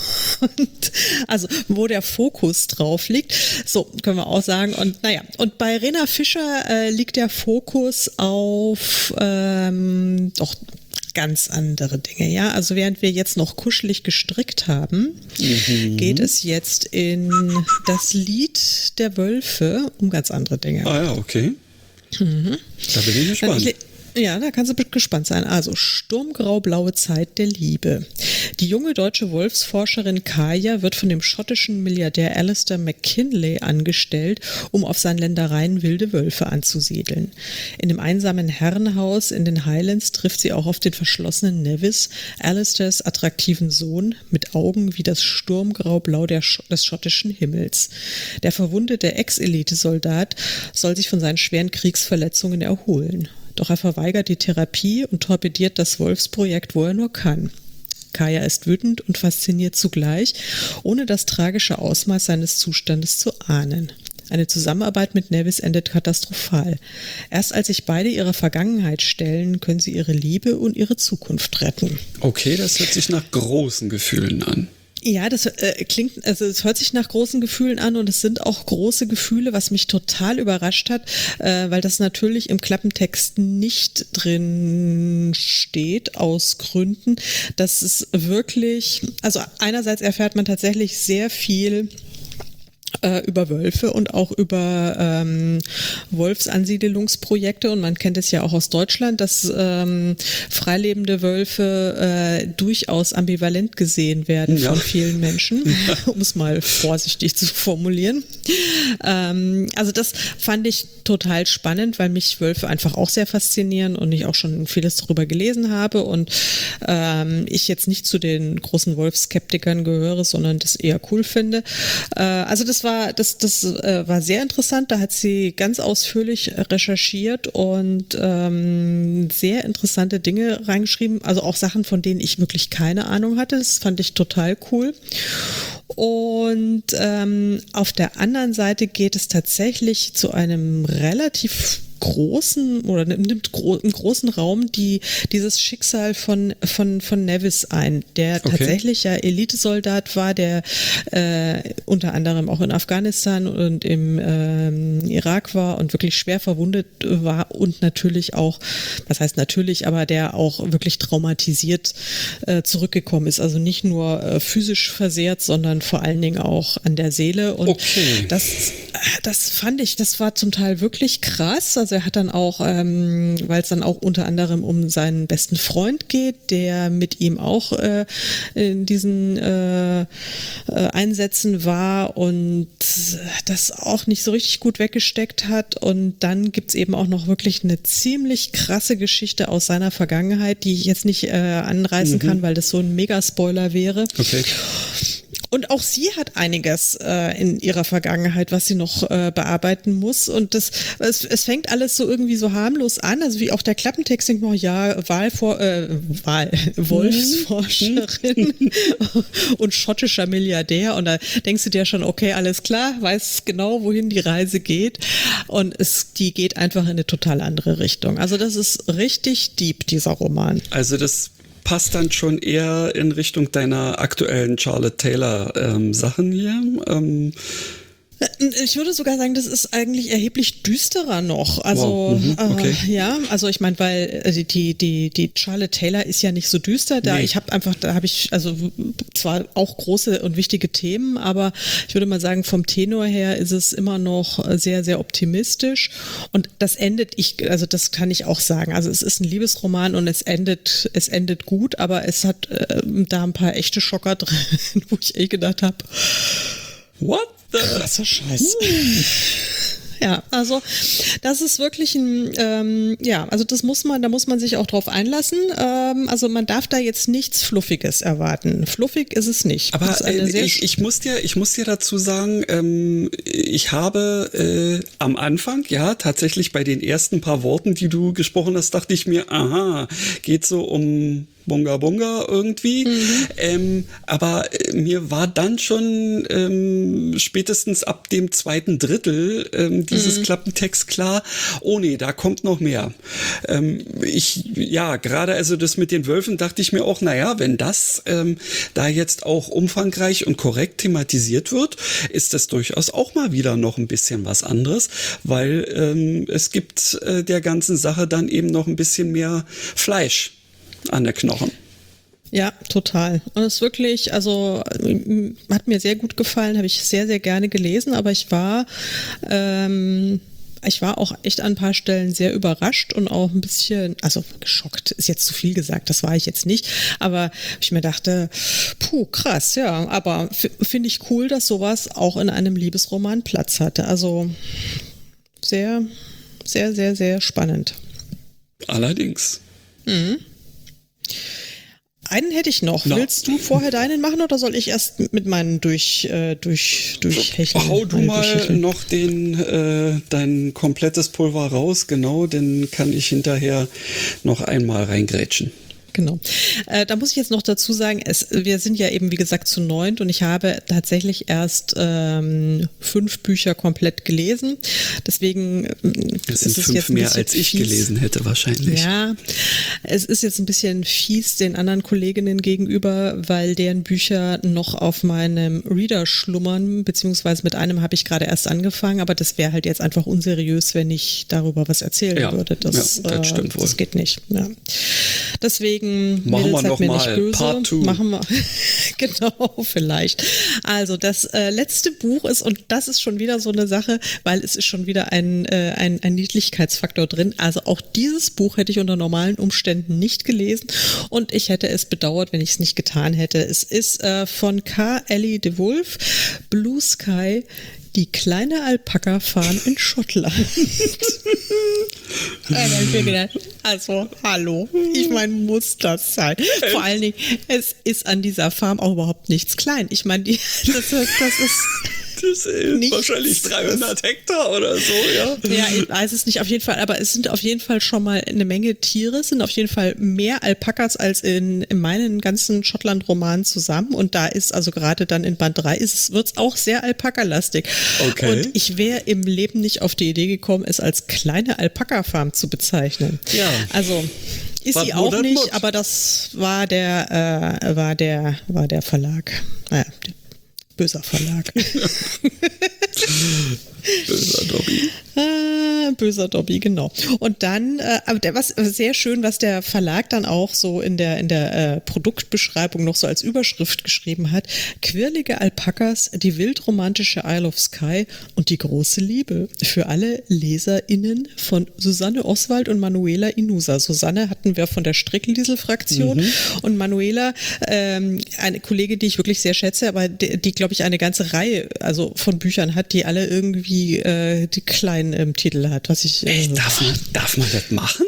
Speaker 3: und also wo der Fokus drauf liegt, so können wir auch sagen. Und naja, und bei Rena Fischer äh, liegt der Fokus auf ähm, doch ganz andere Dinge, ja. Also während wir jetzt noch kuschelig gestrickt haben, mhm. geht es jetzt in das Lied der Wölfe um ganz andere Dinge.
Speaker 2: Ah ja, okay. Mhm. Da bin ich gespannt.
Speaker 3: Dann, ja, da kannst du gespannt sein. Also sturmgrau-blaue Zeit der Liebe. Die junge deutsche Wolfsforscherin Kaya wird von dem schottischen Milliardär Alistair McKinley angestellt, um auf seinen Ländereien wilde Wölfe anzusiedeln. In dem einsamen Herrenhaus in den Highlands trifft sie auch auf den verschlossenen Nevis, Alistairs attraktiven Sohn, mit Augen wie das Sturmgrau-blau der Sch- des schottischen Himmels. Der verwundete Ex-Elite-Soldat soll sich von seinen schweren Kriegsverletzungen erholen. Doch er verweigert die Therapie und torpediert das Wolfsprojekt, wo er nur kann. Kaya ist wütend und fasziniert zugleich, ohne das tragische Ausmaß seines Zustandes zu ahnen. Eine Zusammenarbeit mit Nevis endet katastrophal. Erst als sich beide ihrer Vergangenheit stellen, können sie ihre Liebe und ihre Zukunft retten.
Speaker 2: Okay, das hört sich nach großen Gefühlen an.
Speaker 3: Ja, das äh, klingt, also es hört sich nach großen Gefühlen an und es sind auch große Gefühle, was mich total überrascht hat, äh, weil das natürlich im Klappentext nicht drin steht, aus Gründen, dass es wirklich, also einerseits erfährt man tatsächlich sehr viel über Wölfe und auch über ähm, Wolfsansiedelungsprojekte und man kennt es ja auch aus Deutschland, dass ähm, freilebende Wölfe äh, durchaus ambivalent gesehen werden ja. von vielen Menschen, ja. um es mal vorsichtig zu formulieren. Ähm, also das fand ich total spannend, weil mich Wölfe einfach auch sehr faszinieren und ich auch schon vieles darüber gelesen habe und ähm, ich jetzt nicht zu den großen Wolfskeptikern gehöre, sondern das eher cool finde. Äh, also das war das das äh, war sehr interessant. Da hat sie ganz ausführlich recherchiert und ähm, sehr interessante Dinge reingeschrieben. Also auch Sachen, von denen ich wirklich keine Ahnung hatte. Das fand ich total cool. Und ähm, auf der anderen Seite geht es tatsächlich zu einem relativ großen oder nimmt gro- im großen Raum die dieses Schicksal von von von Nevis ein, der okay. tatsächlich ja Elitesoldat war, der äh, unter anderem auch in Afghanistan und im ähm, Irak war und wirklich schwer verwundet war und natürlich auch, was heißt natürlich, aber der auch wirklich traumatisiert äh, zurückgekommen ist. Also nicht nur äh, physisch versehrt, sondern vor allen Dingen auch an der Seele. Und
Speaker 2: okay.
Speaker 3: das, das fand ich, das war zum Teil wirklich krass. Also er hat dann auch, ähm, weil es dann auch unter anderem um seinen besten Freund geht, der mit ihm auch äh, in diesen äh, äh, Einsätzen war und das auch nicht so richtig gut weggesteckt hat. Und dann gibt's eben auch noch wirklich eine ziemlich krasse Geschichte aus seiner Vergangenheit, die ich jetzt nicht äh, anreißen mhm. kann, weil das so ein Mega-Spoiler wäre.
Speaker 2: Okay.
Speaker 3: Und auch sie hat einiges äh, in ihrer Vergangenheit, was sie noch äh, bearbeiten muss. Und das, es, es fängt alles so irgendwie so harmlos an. Also wie auch der Klappentext denkt man, ja, Wahlvor äh, Wahl, Wolfsforscherin und schottischer Milliardär. Und da denkst du dir schon, okay, alles klar, weiß genau, wohin die Reise geht. Und es, die geht einfach in eine total andere Richtung. Also das ist richtig deep, dieser Roman.
Speaker 2: Also das passt dann schon eher in Richtung deiner aktuellen Charlotte Taylor ähm, Sachen hier. Ähm
Speaker 3: Ich würde sogar sagen, das ist eigentlich erheblich düsterer noch. Also
Speaker 2: wow. mhm. okay.
Speaker 3: äh, ja, also ich meine, weil äh, die die die Charlotte Taylor ist ja nicht so düster. Da nee. ich habe einfach, da habe ich also zwar auch große und wichtige Themen, aber ich würde mal sagen, vom Tenor her ist es immer noch sehr sehr optimistisch. Und das endet, ich also das kann ich auch sagen. Also es ist ein Liebesroman und es endet es endet gut, aber es hat äh, da ein paar echte Schocker drin, wo ich eh gedacht habe,
Speaker 2: what?
Speaker 3: Krasser Scheiß. Ja, also das ist wirklich ein, ähm, ja, also das muss man, da muss man sich auch drauf einlassen. Ähm, also man darf da jetzt nichts Fluffiges erwarten. Fluffig ist es nicht.
Speaker 2: Aber äh, ich, ich muss dir, ich muss dir dazu sagen, ähm, ich habe äh, am Anfang, ja, tatsächlich bei den ersten paar Worten, die du gesprochen hast, dachte ich mir, aha, geht so um Bunga Bunga irgendwie. Mhm. Ähm, aber äh, mir war dann schon ähm, spätestens ab dem zweiten Drittel ähm, dieses mhm. Klappentext klar, oh nee, da kommt noch mehr. Ähm, ich, ja, gerade also das mit den Wölfen dachte ich mir auch, naja, wenn das ähm, da jetzt auch umfangreich und korrekt thematisiert wird, ist das durchaus auch mal wieder noch ein bisschen was anderes, weil ähm, es gibt äh, der ganzen Sache dann eben noch ein bisschen mehr Fleisch an der Knochen.
Speaker 3: Ja, total. Und es ist wirklich, also hat mir sehr gut gefallen, habe ich sehr, sehr gerne gelesen, aber ich war, ähm, ich war auch echt an ein paar Stellen sehr überrascht und auch ein bisschen, also geschockt, ist jetzt zu viel gesagt, das war ich jetzt nicht, aber ich mir dachte, puh, krass, ja, aber f- finde ich cool, dass sowas auch in einem Liebesroman Platz hatte. Also sehr, sehr, sehr, sehr spannend.
Speaker 2: Allerdings.
Speaker 3: Mhm. Einen hätte ich noch. No. Willst du vorher deinen machen oder soll ich erst mit meinen durch äh, durch durchhecheln?
Speaker 2: Hau du mal noch den äh, dein komplettes Pulver raus, genau, dann kann ich hinterher noch einmal reingrätschen.
Speaker 3: Genau. Äh, da muss ich jetzt noch dazu sagen, es, wir sind ja eben, wie gesagt, zu neunt und ich habe tatsächlich erst ähm, fünf Bücher komplett gelesen. Deswegen
Speaker 2: das sind
Speaker 3: ist es
Speaker 2: fünf
Speaker 3: jetzt ein
Speaker 2: mehr,
Speaker 3: bisschen
Speaker 2: als ich
Speaker 3: fies.
Speaker 2: gelesen hätte wahrscheinlich.
Speaker 3: Ja, es ist jetzt ein bisschen fies den anderen Kolleginnen gegenüber, weil deren Bücher noch auf meinem Reader schlummern, beziehungsweise mit einem habe ich gerade erst angefangen, aber das wäre halt jetzt einfach unseriös, wenn ich darüber was erzählen
Speaker 2: ja,
Speaker 3: würde. Das,
Speaker 2: ja, das stimmt
Speaker 3: äh,
Speaker 2: wohl.
Speaker 3: Das geht nicht. Ja. Deswegen
Speaker 2: machen wir noch
Speaker 3: mir
Speaker 2: mal
Speaker 3: nicht böse.
Speaker 2: Part two.
Speaker 3: Machen wir genau, vielleicht. Also das äh, letzte Buch ist, und das ist schon wieder so eine Sache, weil es ist schon wieder ein, äh, ein, ein Niedlichkeitsfaktor drin. Also auch dieses Buch hätte ich unter normalen Umständen nicht gelesen und ich hätte es bedauert, wenn ich es nicht getan hätte. Es ist äh, von K. Ellie de Wolf, Blue Sky, die kleine Alpaka-Farm in Schottland. Also, hallo. Ich meine, muss das sein. Vor allen Dingen, es ist an dieser Farm auch überhaupt nichts klein. Ich meine, die, das, das ist...
Speaker 2: Das ist wahrscheinlich dreihundert Hektar oder so, ja.
Speaker 3: Ja, ich weiß es nicht auf jeden Fall, aber es sind auf jeden Fall schon mal eine Menge Tiere, es sind auf jeden Fall mehr Alpakas als in, in meinen ganzen Schottland-Romanen zusammen und da ist also gerade dann in Band drei wird es auch sehr Alpaka-lastig.
Speaker 2: Okay.
Speaker 3: Und ich wäre im Leben nicht auf die Idee gekommen, es als kleine Alpaka-Farm zu bezeichnen.
Speaker 2: Ja.
Speaker 3: Also ist
Speaker 2: Was
Speaker 3: sie auch nicht,
Speaker 2: Mut?
Speaker 3: aber das war der, äh, war der, war der Verlag. Naja, böser Verlag.
Speaker 2: Böser Dobby.
Speaker 3: Äh, böser Dobby, genau. Und dann, äh, aber der, was sehr schön, was der Verlag dann auch so in der, in der äh, Produktbeschreibung noch so als Überschrift geschrieben hat: Quirlige Alpakas, die wildromantische Isle of Skye und die große Liebe für alle LeserInnen von Susanne Oswald und Manuela Inusa. Susanne hatten wir von der Strickliesel-Fraktion mhm. und Manuela, ähm, eine Kollegin, die ich wirklich sehr schätze, aber die, die glaube ich, eine ganze Reihe also von Büchern hat, die alle irgendwie äh, die kleinen im Titel hat. Was ich, äh,
Speaker 2: Ey, darf man, darf man das machen?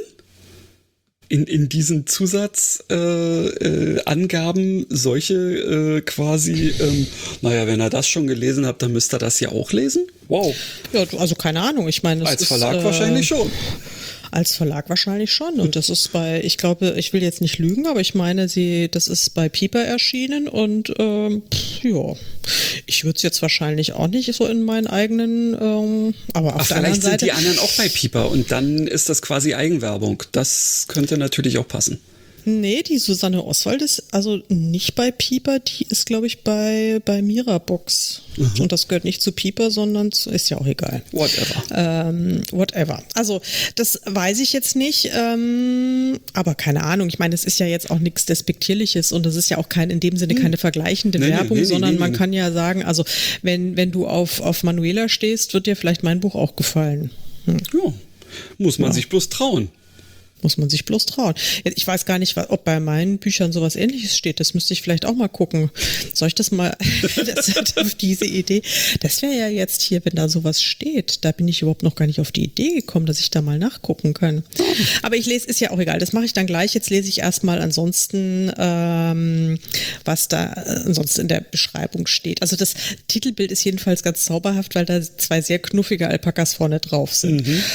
Speaker 2: In, in diesen Zusatzangaben äh, äh, Angaben solche äh, quasi, ähm, naja, wenn ihr das schon gelesen habt, dann müsst ihr das ja auch lesen? Wow.
Speaker 3: Ja, also keine Ahnung, ich meine,
Speaker 2: als
Speaker 3: ist,
Speaker 2: Verlag
Speaker 3: äh,
Speaker 2: wahrscheinlich schon.
Speaker 3: Als Verlag wahrscheinlich schon. Und das ist bei, ich glaube, ich will jetzt nicht lügen, aber ich meine, sie, das ist bei Piper erschienen und ähm, pff, ja, ich würde es jetzt wahrscheinlich auch nicht so in meinen eigenen, ähm, aber auf
Speaker 2: Ach,
Speaker 3: der anderen
Speaker 2: vielleicht sind
Speaker 3: Seite.
Speaker 2: die anderen auch bei Piper und dann ist das quasi Eigenwerbung. Das könnte natürlich auch passen.
Speaker 3: Nee, die Susanne Oswald ist also nicht bei Piper, die ist, glaube ich, bei, bei Mirabox. Mhm. Und das gehört nicht zu Piper, sondern zu, ist ja auch egal.
Speaker 2: Whatever.
Speaker 3: Ähm, whatever. Also, das weiß ich jetzt nicht, ähm, aber keine Ahnung. Ich meine, es ist ja jetzt auch nichts Despektierliches und es ist ja auch kein, in dem Sinne keine vergleichende nee, Werbung, nee, nee, sondern nee, nee, man nee. kann ja sagen, also, wenn, wenn du auf, auf Manuela stehst, wird dir vielleicht mein Buch auch gefallen. Hm.
Speaker 2: Ja, muss man
Speaker 3: ja.
Speaker 2: sich bloß trauen.
Speaker 3: Muss man sich bloß trauen. Ich weiß gar nicht, ob bei meinen Büchern sowas Ähnliches steht. Das müsste ich vielleicht auch mal gucken. Soll ich das mal, das, auf diese Idee? Das wäre ja jetzt hier, wenn da sowas steht. Da bin ich überhaupt noch gar nicht auf die Idee gekommen, dass ich da mal nachgucken kann. Aber ich lese, ist ja auch egal. Das mache ich dann gleich. Jetzt lese ich erstmal ansonsten, ähm, was da ansonsten in der Beschreibung steht. Also das Titelbild ist jedenfalls ganz zauberhaft, weil da zwei sehr knuffige Alpakas vorne drauf sind. Mhm.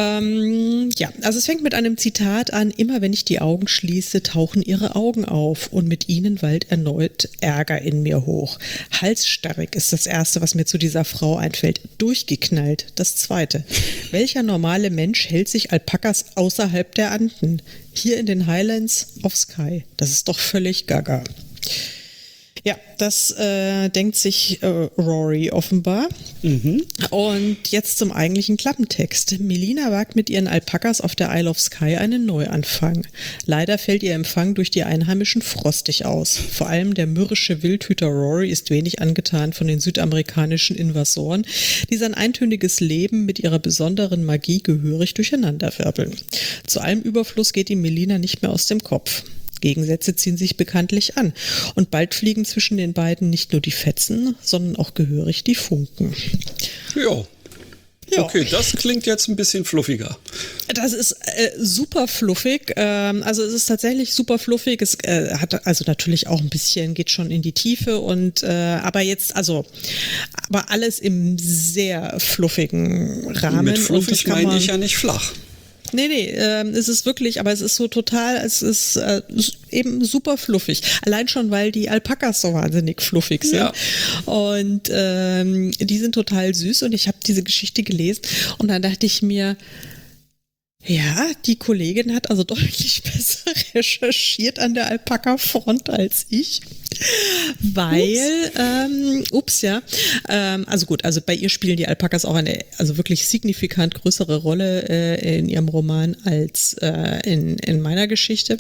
Speaker 3: Ähm, ja, also es fängt mit einem Zitat an: Immer wenn ich die Augen schließe, tauchen ihre Augen auf und mit ihnen wallt erneut Ärger in mir hoch. Halsstarrig ist das Erste, was mir zu dieser Frau einfällt. Durchgeknallt das Zweite. Welcher normale Mensch hält sich Alpakas außerhalb der Anden? Hier in den Highlands of Skye. Das ist doch völlig gaga. Ja, das äh, denkt sich äh, Rory offenbar. Mhm. Und jetzt zum eigentlichen Klappentext. Melina wagt mit ihren Alpakas auf der Isle of Skye einen Neuanfang. Leider fällt ihr Empfang durch die Einheimischen frostig aus. Vor allem der mürrische Wildhüter Rory ist wenig angetan von den südamerikanischen Invasoren, die sein eintöniges Leben mit ihrer besonderen Magie gehörig durcheinanderwirbeln. Zu allem Überfluss geht ihm Melina nicht mehr aus dem Kopf. Gegensätze ziehen sich bekanntlich an und bald fliegen zwischen den beiden nicht nur die Fetzen, sondern auch gehörig die Funken.
Speaker 2: Ja. Ja. Okay, das klingt jetzt ein bisschen fluffiger.
Speaker 3: Das ist äh, super fluffig. Ähm, also es ist tatsächlich super fluffig. Es äh, hat also natürlich auch ein bisschen, geht schon in die Tiefe und äh, aber jetzt, also aber alles im sehr fluffigen Rahmen.
Speaker 2: Mit fluffig meine ich ja nicht flach.
Speaker 3: Nee, nee, äh, es ist wirklich, aber es ist so total, es ist äh, eben super fluffig. Allein schon, weil die Alpakas so wahnsinnig fluffig sind. Ja. Und ähm, die sind total süß und ich habe diese Geschichte gelesen und dann dachte ich mir, ja, die Kollegin hat also deutlich besser recherchiert an der Alpaka-Front als ich, weil, ups, ähm, ups ja, ähm, also gut, also bei ihr spielen die Alpakas auch eine, also wirklich signifikant größere Rolle äh, in ihrem Roman als äh, in, in meiner Geschichte.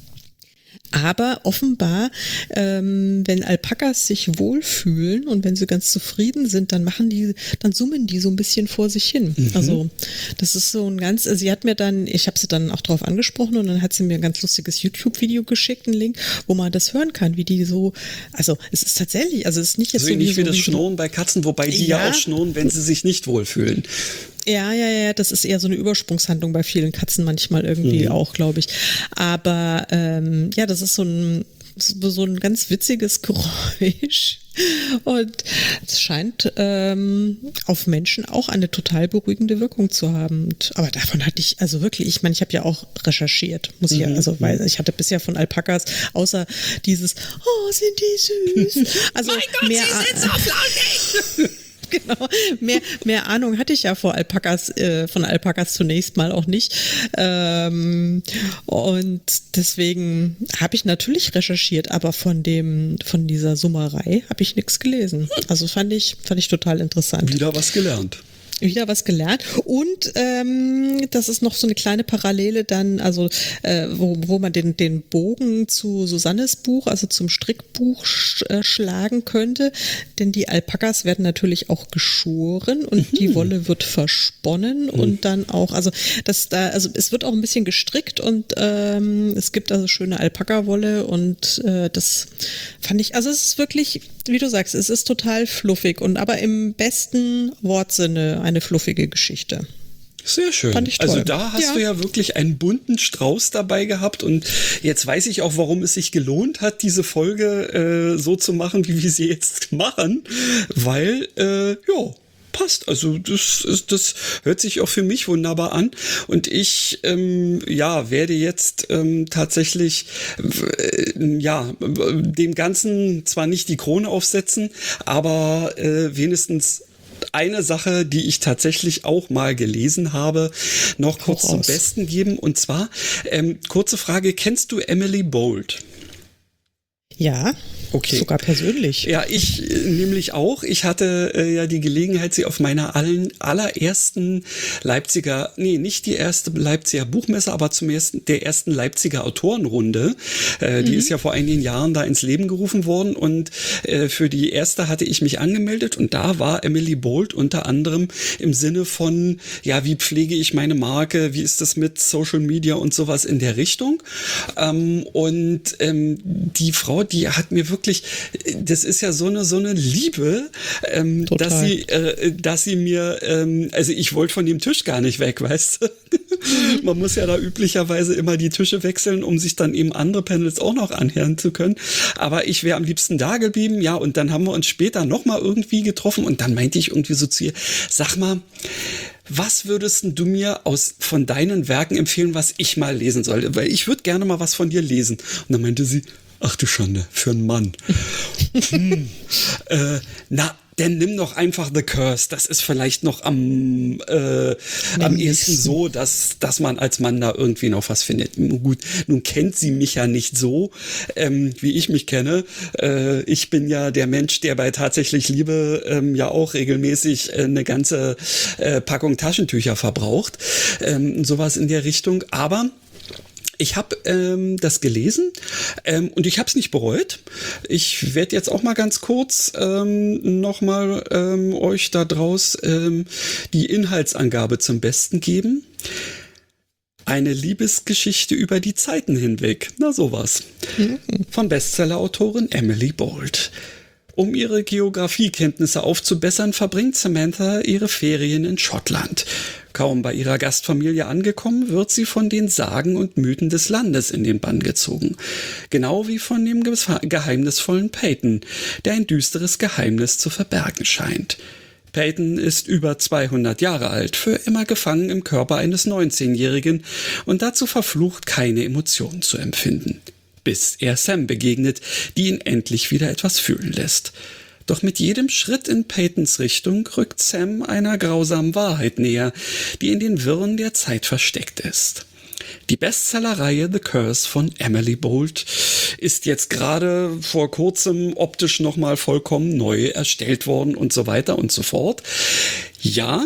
Speaker 3: Aber offenbar, ähm, wenn Alpakas sich wohlfühlen und wenn sie ganz zufrieden sind, dann machen die, dann summen die so ein bisschen vor sich hin. Mhm. Also das ist so ein ganz, also sie hat mir dann, ich habe sie dann auch drauf angesprochen und dann hat sie mir ein ganz lustiges YouTube-Video geschickt, einen Link, wo man das hören kann, wie die so, also es ist tatsächlich, also es ist nicht jetzt
Speaker 2: also
Speaker 3: so
Speaker 2: nicht wie,
Speaker 3: wie
Speaker 2: das
Speaker 3: so
Speaker 2: Schnurren bei Katzen, wobei die ja, ja auch schnurren, wenn sie sich nicht wohlfühlen.
Speaker 3: Ja, ja, ja, das ist eher so eine Übersprungshandlung bei vielen Katzen manchmal irgendwie mhm. auch, glaube ich. Aber ähm, ja, das ist so ein, so ein ganz witziges Geräusch. Und es scheint ähm, auf Menschen auch eine total beruhigende Wirkung zu haben. Und, aber davon hatte ich, also wirklich, ich meine, ich habe ja auch recherchiert, muss ich ja, also weil ich hatte bisher von Alpakas, außer dieses, oh, sind die süß. Also mein Gott, mehr, sie sind so flauschig. Genau, mehr, mehr Ahnung hatte ich ja vor Alpakas, äh, von Alpakas zunächst mal auch nicht. Ähm, und deswegen habe ich natürlich recherchiert, aber von dem, von dieser Summerei habe ich nichts gelesen. Also fand ich, fand ich total interessant.
Speaker 2: Wieder was gelernt.
Speaker 3: Wieder was gelernt. Und ähm, das ist noch so eine kleine Parallele dann, also äh, wo, wo man den, den Bogen zu Susannes Buch, also zum Strickbuch sch, äh, schlagen könnte. Denn die Alpakas werden natürlich auch geschoren und mhm. die Wolle wird versponnen mhm. und dann auch, also das da, also es wird auch ein bisschen gestrickt und ähm, es gibt also schöne Alpaka-Wolle und äh, das fand ich, also es ist wirklich, wie du sagst, es ist total fluffig und aber im besten Wortsinne eine fluffige Geschichte.
Speaker 2: Sehr schön.
Speaker 3: Fand ich toll.
Speaker 2: Also da hast ja. du ja wirklich einen bunten Strauß dabei gehabt und jetzt weiß ich auch, warum es sich gelohnt hat, diese Folge äh, so zu machen, wie wir sie jetzt machen, weil, äh, ja, passt. Also das, ist, das hört sich auch für mich wunderbar an und ich ähm, ja werde jetzt ähm, tatsächlich äh, ja dem Ganzen zwar nicht die Krone aufsetzen, aber äh, wenigstens eine Sache, die ich tatsächlich auch mal gelesen habe, noch kurz zum Besten geben. Und zwar, ähm, kurze Frage, kennst du Emily Bold?
Speaker 3: Ja.
Speaker 2: Okay.
Speaker 3: Sogar persönlich.
Speaker 2: Ja, ich äh, nämlich auch. Ich hatte äh, ja die Gelegenheit, sie auf meiner allen, allerersten Leipziger, nee, nicht die erste Leipziger Buchmesse, aber zum ersten, der ersten Leipziger Autorenrunde. Äh, mhm. Die ist ja vor einigen Jahren da ins Leben gerufen worden und äh, für die erste hatte ich mich angemeldet und da war Emily Bold unter anderem im Sinne von, ja, wie pflege ich meine Marke, wie ist das mit Social Media und sowas in der Richtung. Ähm, und ähm, die Frau, die hat mir wirklich Wirklich, das ist ja so eine so eine Liebe, ähm, dass sie, äh, dass sie mir, ähm, also ich wollte von dem Tisch gar nicht weg, weißt du? Mhm. Man muss ja da üblicherweise immer die Tische wechseln, um sich dann eben andere Panels auch noch anhören zu können. Aber ich wäre am liebsten da geblieben, ja. Und dann haben wir uns später noch mal irgendwie getroffen und dann meinte ich irgendwie so zu ihr: Sag mal, was würdest du mir aus von deinen Werken empfehlen, was ich mal lesen sollte? Weil ich würde gerne mal was von dir lesen. Und dann meinte sie: Ach du Schande, für einen Mann. hm. äh, na, dann nimm doch einfach The Curse. Das ist vielleicht noch am, äh, am ehesten so, dass, dass man als Mann da irgendwie noch was findet. Nun gut, nun kennt sie mich ja nicht so, ähm, wie ich mich kenne. Äh, ich bin ja der Mensch, der bei Tatsächlich Liebe ähm, ja auch regelmäßig äh, eine ganze äh, Packung Taschentücher verbraucht. Ähm, sowas in der Richtung. Aber ich habe ähm, das gelesen ähm, und ich habe es nicht bereut. Ich werde jetzt auch mal ganz kurz ähm, nochmal ähm, euch da draus ähm, die Inhaltsangabe zum Besten geben. Eine Liebesgeschichte über die Zeiten hinweg. Na sowas. Mhm. Von Bestsellerautorin Emily Bold. Um ihre Geografiekenntnisse aufzubessern, verbringt Samantha ihre Ferien in Schottland. Kaum bei ihrer Gastfamilie angekommen, wird sie von den Sagen und Mythen des Landes in den Bann gezogen. Genau wie von dem geheimnisvollen Peyton, der ein düsteres Geheimnis zu verbergen scheint. Peyton ist über zweihundert Jahre alt, für immer gefangen im Körper eines neunzehnjährigen und dazu verflucht, keine Emotionen zu empfinden. Bis er Sam begegnet, die ihn endlich wieder etwas fühlen lässt. Doch mit jedem Schritt in Peytons Richtung rückt Sam einer grausamen Wahrheit näher, die in den Wirren der Zeit versteckt ist. Die Bestsellerreihe The Curse von Emily Bold ist jetzt gerade vor kurzem optisch nochmal vollkommen neu erstellt worden und so weiter und so fort. Ja,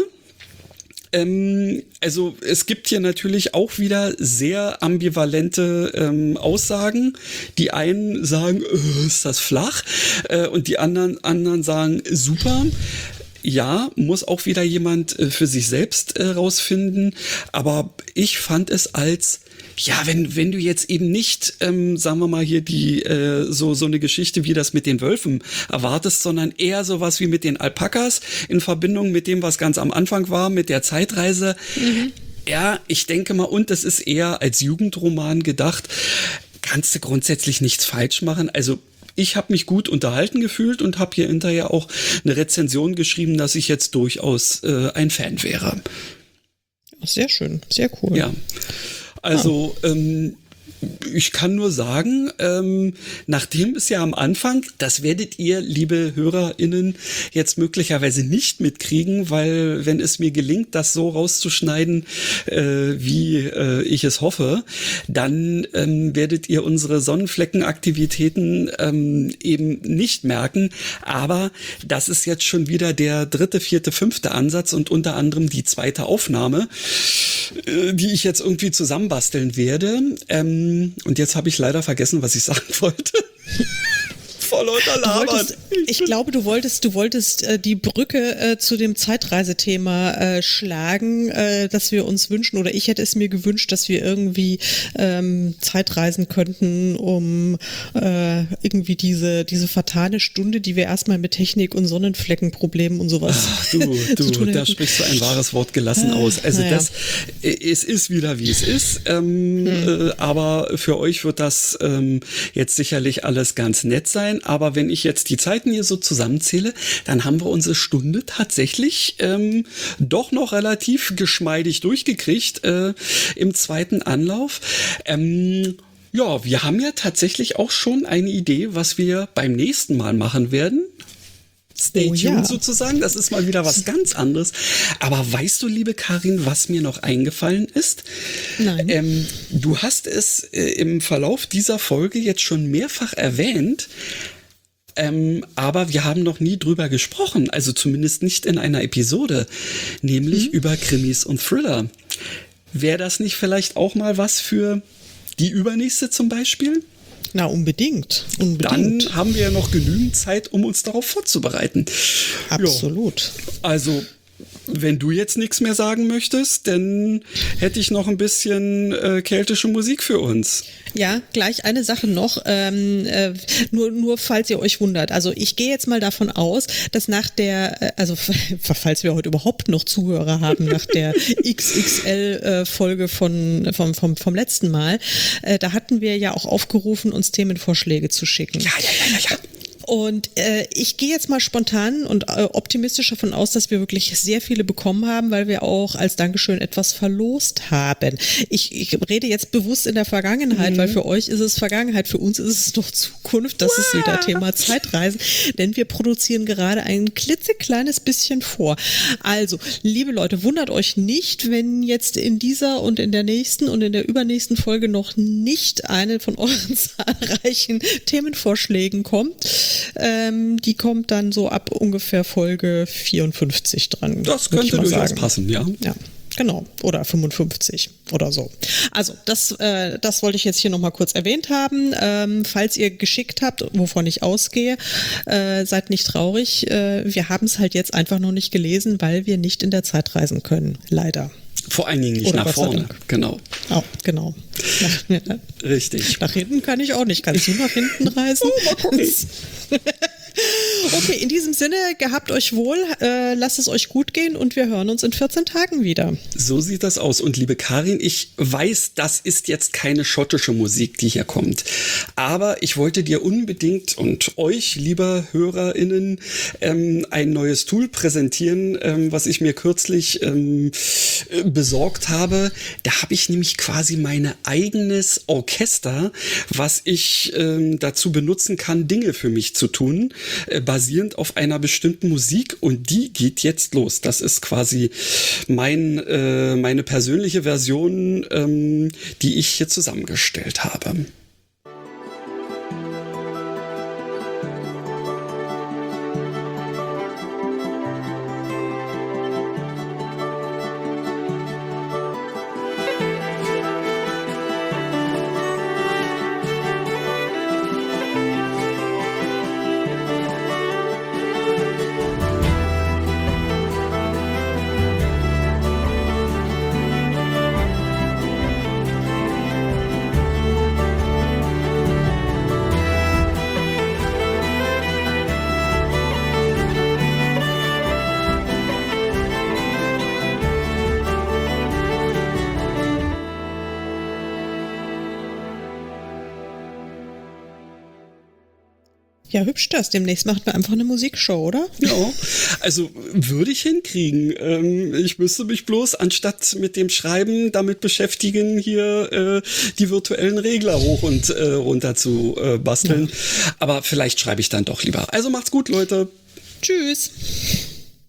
Speaker 2: Ähm, also es gibt hier natürlich auch wieder sehr ambivalente ähm, Aussagen. Die einen sagen, äh, ist das flach? Äh, und die anderen, anderen sagen, super. Ja, muss auch wieder jemand äh, für sich selbst äh, rausfinden. Aber ich fand es als ja, wenn wenn du jetzt eben nicht, ähm, sagen wir mal hier die äh, so so eine Geschichte wie das mit den Wölfen erwartest, sondern eher sowas wie mit den Alpakas in Verbindung mit dem, was ganz am Anfang war, mit der Zeitreise. Mhm. Ja, ich denke mal, und das ist eher als Jugendroman gedacht, kannst du grundsätzlich nichts falsch machen. Also ich habe mich gut unterhalten gefühlt und habe hier hinterher auch eine Rezension geschrieben, dass ich jetzt durchaus äh, ein Fan wäre.
Speaker 3: Sehr schön, sehr cool.
Speaker 2: Ja. Also, ähm, ich kann nur sagen, ähm, nachdem es ja am Anfang, das werdet ihr, liebe HörerInnen, jetzt möglicherweise nicht mitkriegen, weil wenn es mir gelingt, das so rauszuschneiden, äh, wie äh, ich es hoffe, dann ähm, werdet ihr unsere Sonnenfleckenaktivitäten ähm, eben nicht merken. Aber das ist jetzt schon wieder der dritte, vierte, fünfte Ansatz und unter anderem die zweite Aufnahme, äh, die ich jetzt irgendwie zusammenbasteln werde. Ähm, und jetzt habe ich leider vergessen, was ich sagen wollte. Vor lauter Labern.
Speaker 3: Ich glaube, du wolltest, du wolltest äh, die Brücke äh, zu dem Zeitreisethema äh, schlagen, äh, dass wir uns wünschen, oder ich hätte es mir gewünscht, dass wir irgendwie ähm, Zeitreisen könnten, um äh, irgendwie diese diese fatale Stunde, die wir erstmal mit Technik und Sonnenfleckenproblemen und sowas
Speaker 2: Ach, du, du,
Speaker 3: zu tun
Speaker 2: da
Speaker 3: hätten.
Speaker 2: sprichst du ein wahres Wort gelassen
Speaker 3: Ah,
Speaker 2: aus. Also
Speaker 3: naja.
Speaker 2: das, es ist wieder wie es ist, ähm,
Speaker 3: Hm.
Speaker 2: äh, aber für euch wird das ähm, jetzt sicherlich alles ganz nett sein. Aber wenn ich jetzt die Zeiten hier so zusammenzähle, dann haben wir unsere Stunde tatsächlich ähm, doch noch relativ geschmeidig durchgekriegt äh, im zweiten Anlauf. Ähm, ja, wir haben ja tatsächlich auch schon eine Idee, was wir beim nächsten Mal machen werden. Stay
Speaker 3: Oh,
Speaker 2: tuned
Speaker 3: ja.
Speaker 2: sozusagen, das ist mal wieder was ganz anderes. Aber weißt du, liebe Karin, was mir noch eingefallen ist?
Speaker 3: Nein.
Speaker 2: Ähm, du hast es äh, im Verlauf dieser Folge jetzt schon mehrfach erwähnt, ähm, aber wir haben noch nie drüber gesprochen, also zumindest nicht in einer Episode, nämlich
Speaker 3: Mhm.
Speaker 2: über Krimis und Thriller. Wäre das nicht vielleicht auch mal was für die übernächste zum Beispiel?
Speaker 3: Na, unbedingt. Unbedingt.
Speaker 2: Dann haben wir ja noch genügend Zeit, um uns darauf vorzubereiten.
Speaker 3: Absolut.
Speaker 2: Ja, also, wenn du jetzt nichts mehr sagen möchtest, dann hätte ich noch ein bisschen äh, keltische Musik für uns.
Speaker 3: Ja, gleich eine Sache noch, ähm, äh, nur, nur falls ihr euch wundert. Also ich gehe jetzt mal davon aus, dass nach der, äh, also falls wir heute überhaupt noch Zuhörer haben, nach der X X L-Folge von vom, vom, vom letzten Mal, äh, da hatten wir ja auch aufgerufen, uns Themenvorschläge zu schicken.
Speaker 2: Ja, ja, ja, ja, ja.
Speaker 3: Und äh, ich gehe jetzt mal spontan und äh, optimistisch davon aus, dass wir wirklich sehr viele bekommen haben, weil wir auch als Dankeschön etwas verlost haben. Ich, ich rede jetzt bewusst in der Vergangenheit, mhm. weil für euch ist es Vergangenheit, für uns ist es noch Zukunft. Das ist wieder Thema Zeitreisen, denn wir produzieren gerade ein klitzekleines bisschen vor. Also, liebe Leute, wundert euch nicht, wenn jetzt in dieser und in der nächsten und in der übernächsten Folge noch nicht eine von euren zahlreichen Themenvorschlägen kommt. Ähm, die kommt dann so ab ungefähr Folge vierundfünfzig dran.
Speaker 2: Das könnte durchaus
Speaker 3: sagen.
Speaker 2: passen, ja.
Speaker 3: Ja. Genau, oder fünfundfünfzig oder so. Also das, äh, das wollte ich jetzt hier nochmal kurz erwähnt haben. Ähm, falls ihr geschickt habt, wovon ich ausgehe, äh, seid nicht traurig. Äh, wir haben es halt jetzt einfach noch nicht gelesen, weil wir nicht in der Zeit reisen können, leider.
Speaker 2: Vor allen Dingen nicht
Speaker 3: Oder
Speaker 2: nach
Speaker 3: Gott sei
Speaker 2: vorne,
Speaker 3: Dank.
Speaker 2: genau.
Speaker 3: Oh, genau. Nach,
Speaker 2: Richtig.
Speaker 3: nach hinten kann ich auch nicht. Kannst du nach hinten reisen?
Speaker 2: Oh, mal gucken.
Speaker 3: Okay, in diesem Sinne, gehabt euch wohl, äh, lasst es euch gut gehen und wir hören uns in vierzehn Tagen wieder.
Speaker 2: So sieht das aus. Und liebe Karin, ich weiß, das ist jetzt keine schottische Musik, die hier kommt. Aber ich wollte dir unbedingt und euch, lieber HörerInnen, ähm, ein neues Tool präsentieren, ähm, was ich mir kürzlich ähm, äh, besorgt habe. Da habe ich nämlich quasi mein eigenes Orchester, was ich ähm, dazu benutzen kann, Dinge für mich zu tun, äh, basierend auf einer bestimmten Musik, und die geht jetzt los. Das ist quasi mein, äh, meine persönliche Version, ähm, die ich hier zusammengestellt habe.
Speaker 3: Ja, hübsch das. Demnächst macht man einfach eine Musikshow, oder?
Speaker 2: Ja, also würde ich hinkriegen. Ähm, ich müsste mich bloß anstatt mit dem Schreiben damit beschäftigen, hier äh, die virtuellen Regler hoch und äh, runter zu äh, basteln. Ja. Aber vielleicht schreibe ich dann doch lieber. Also macht's gut, Leute.
Speaker 3: Tschüss.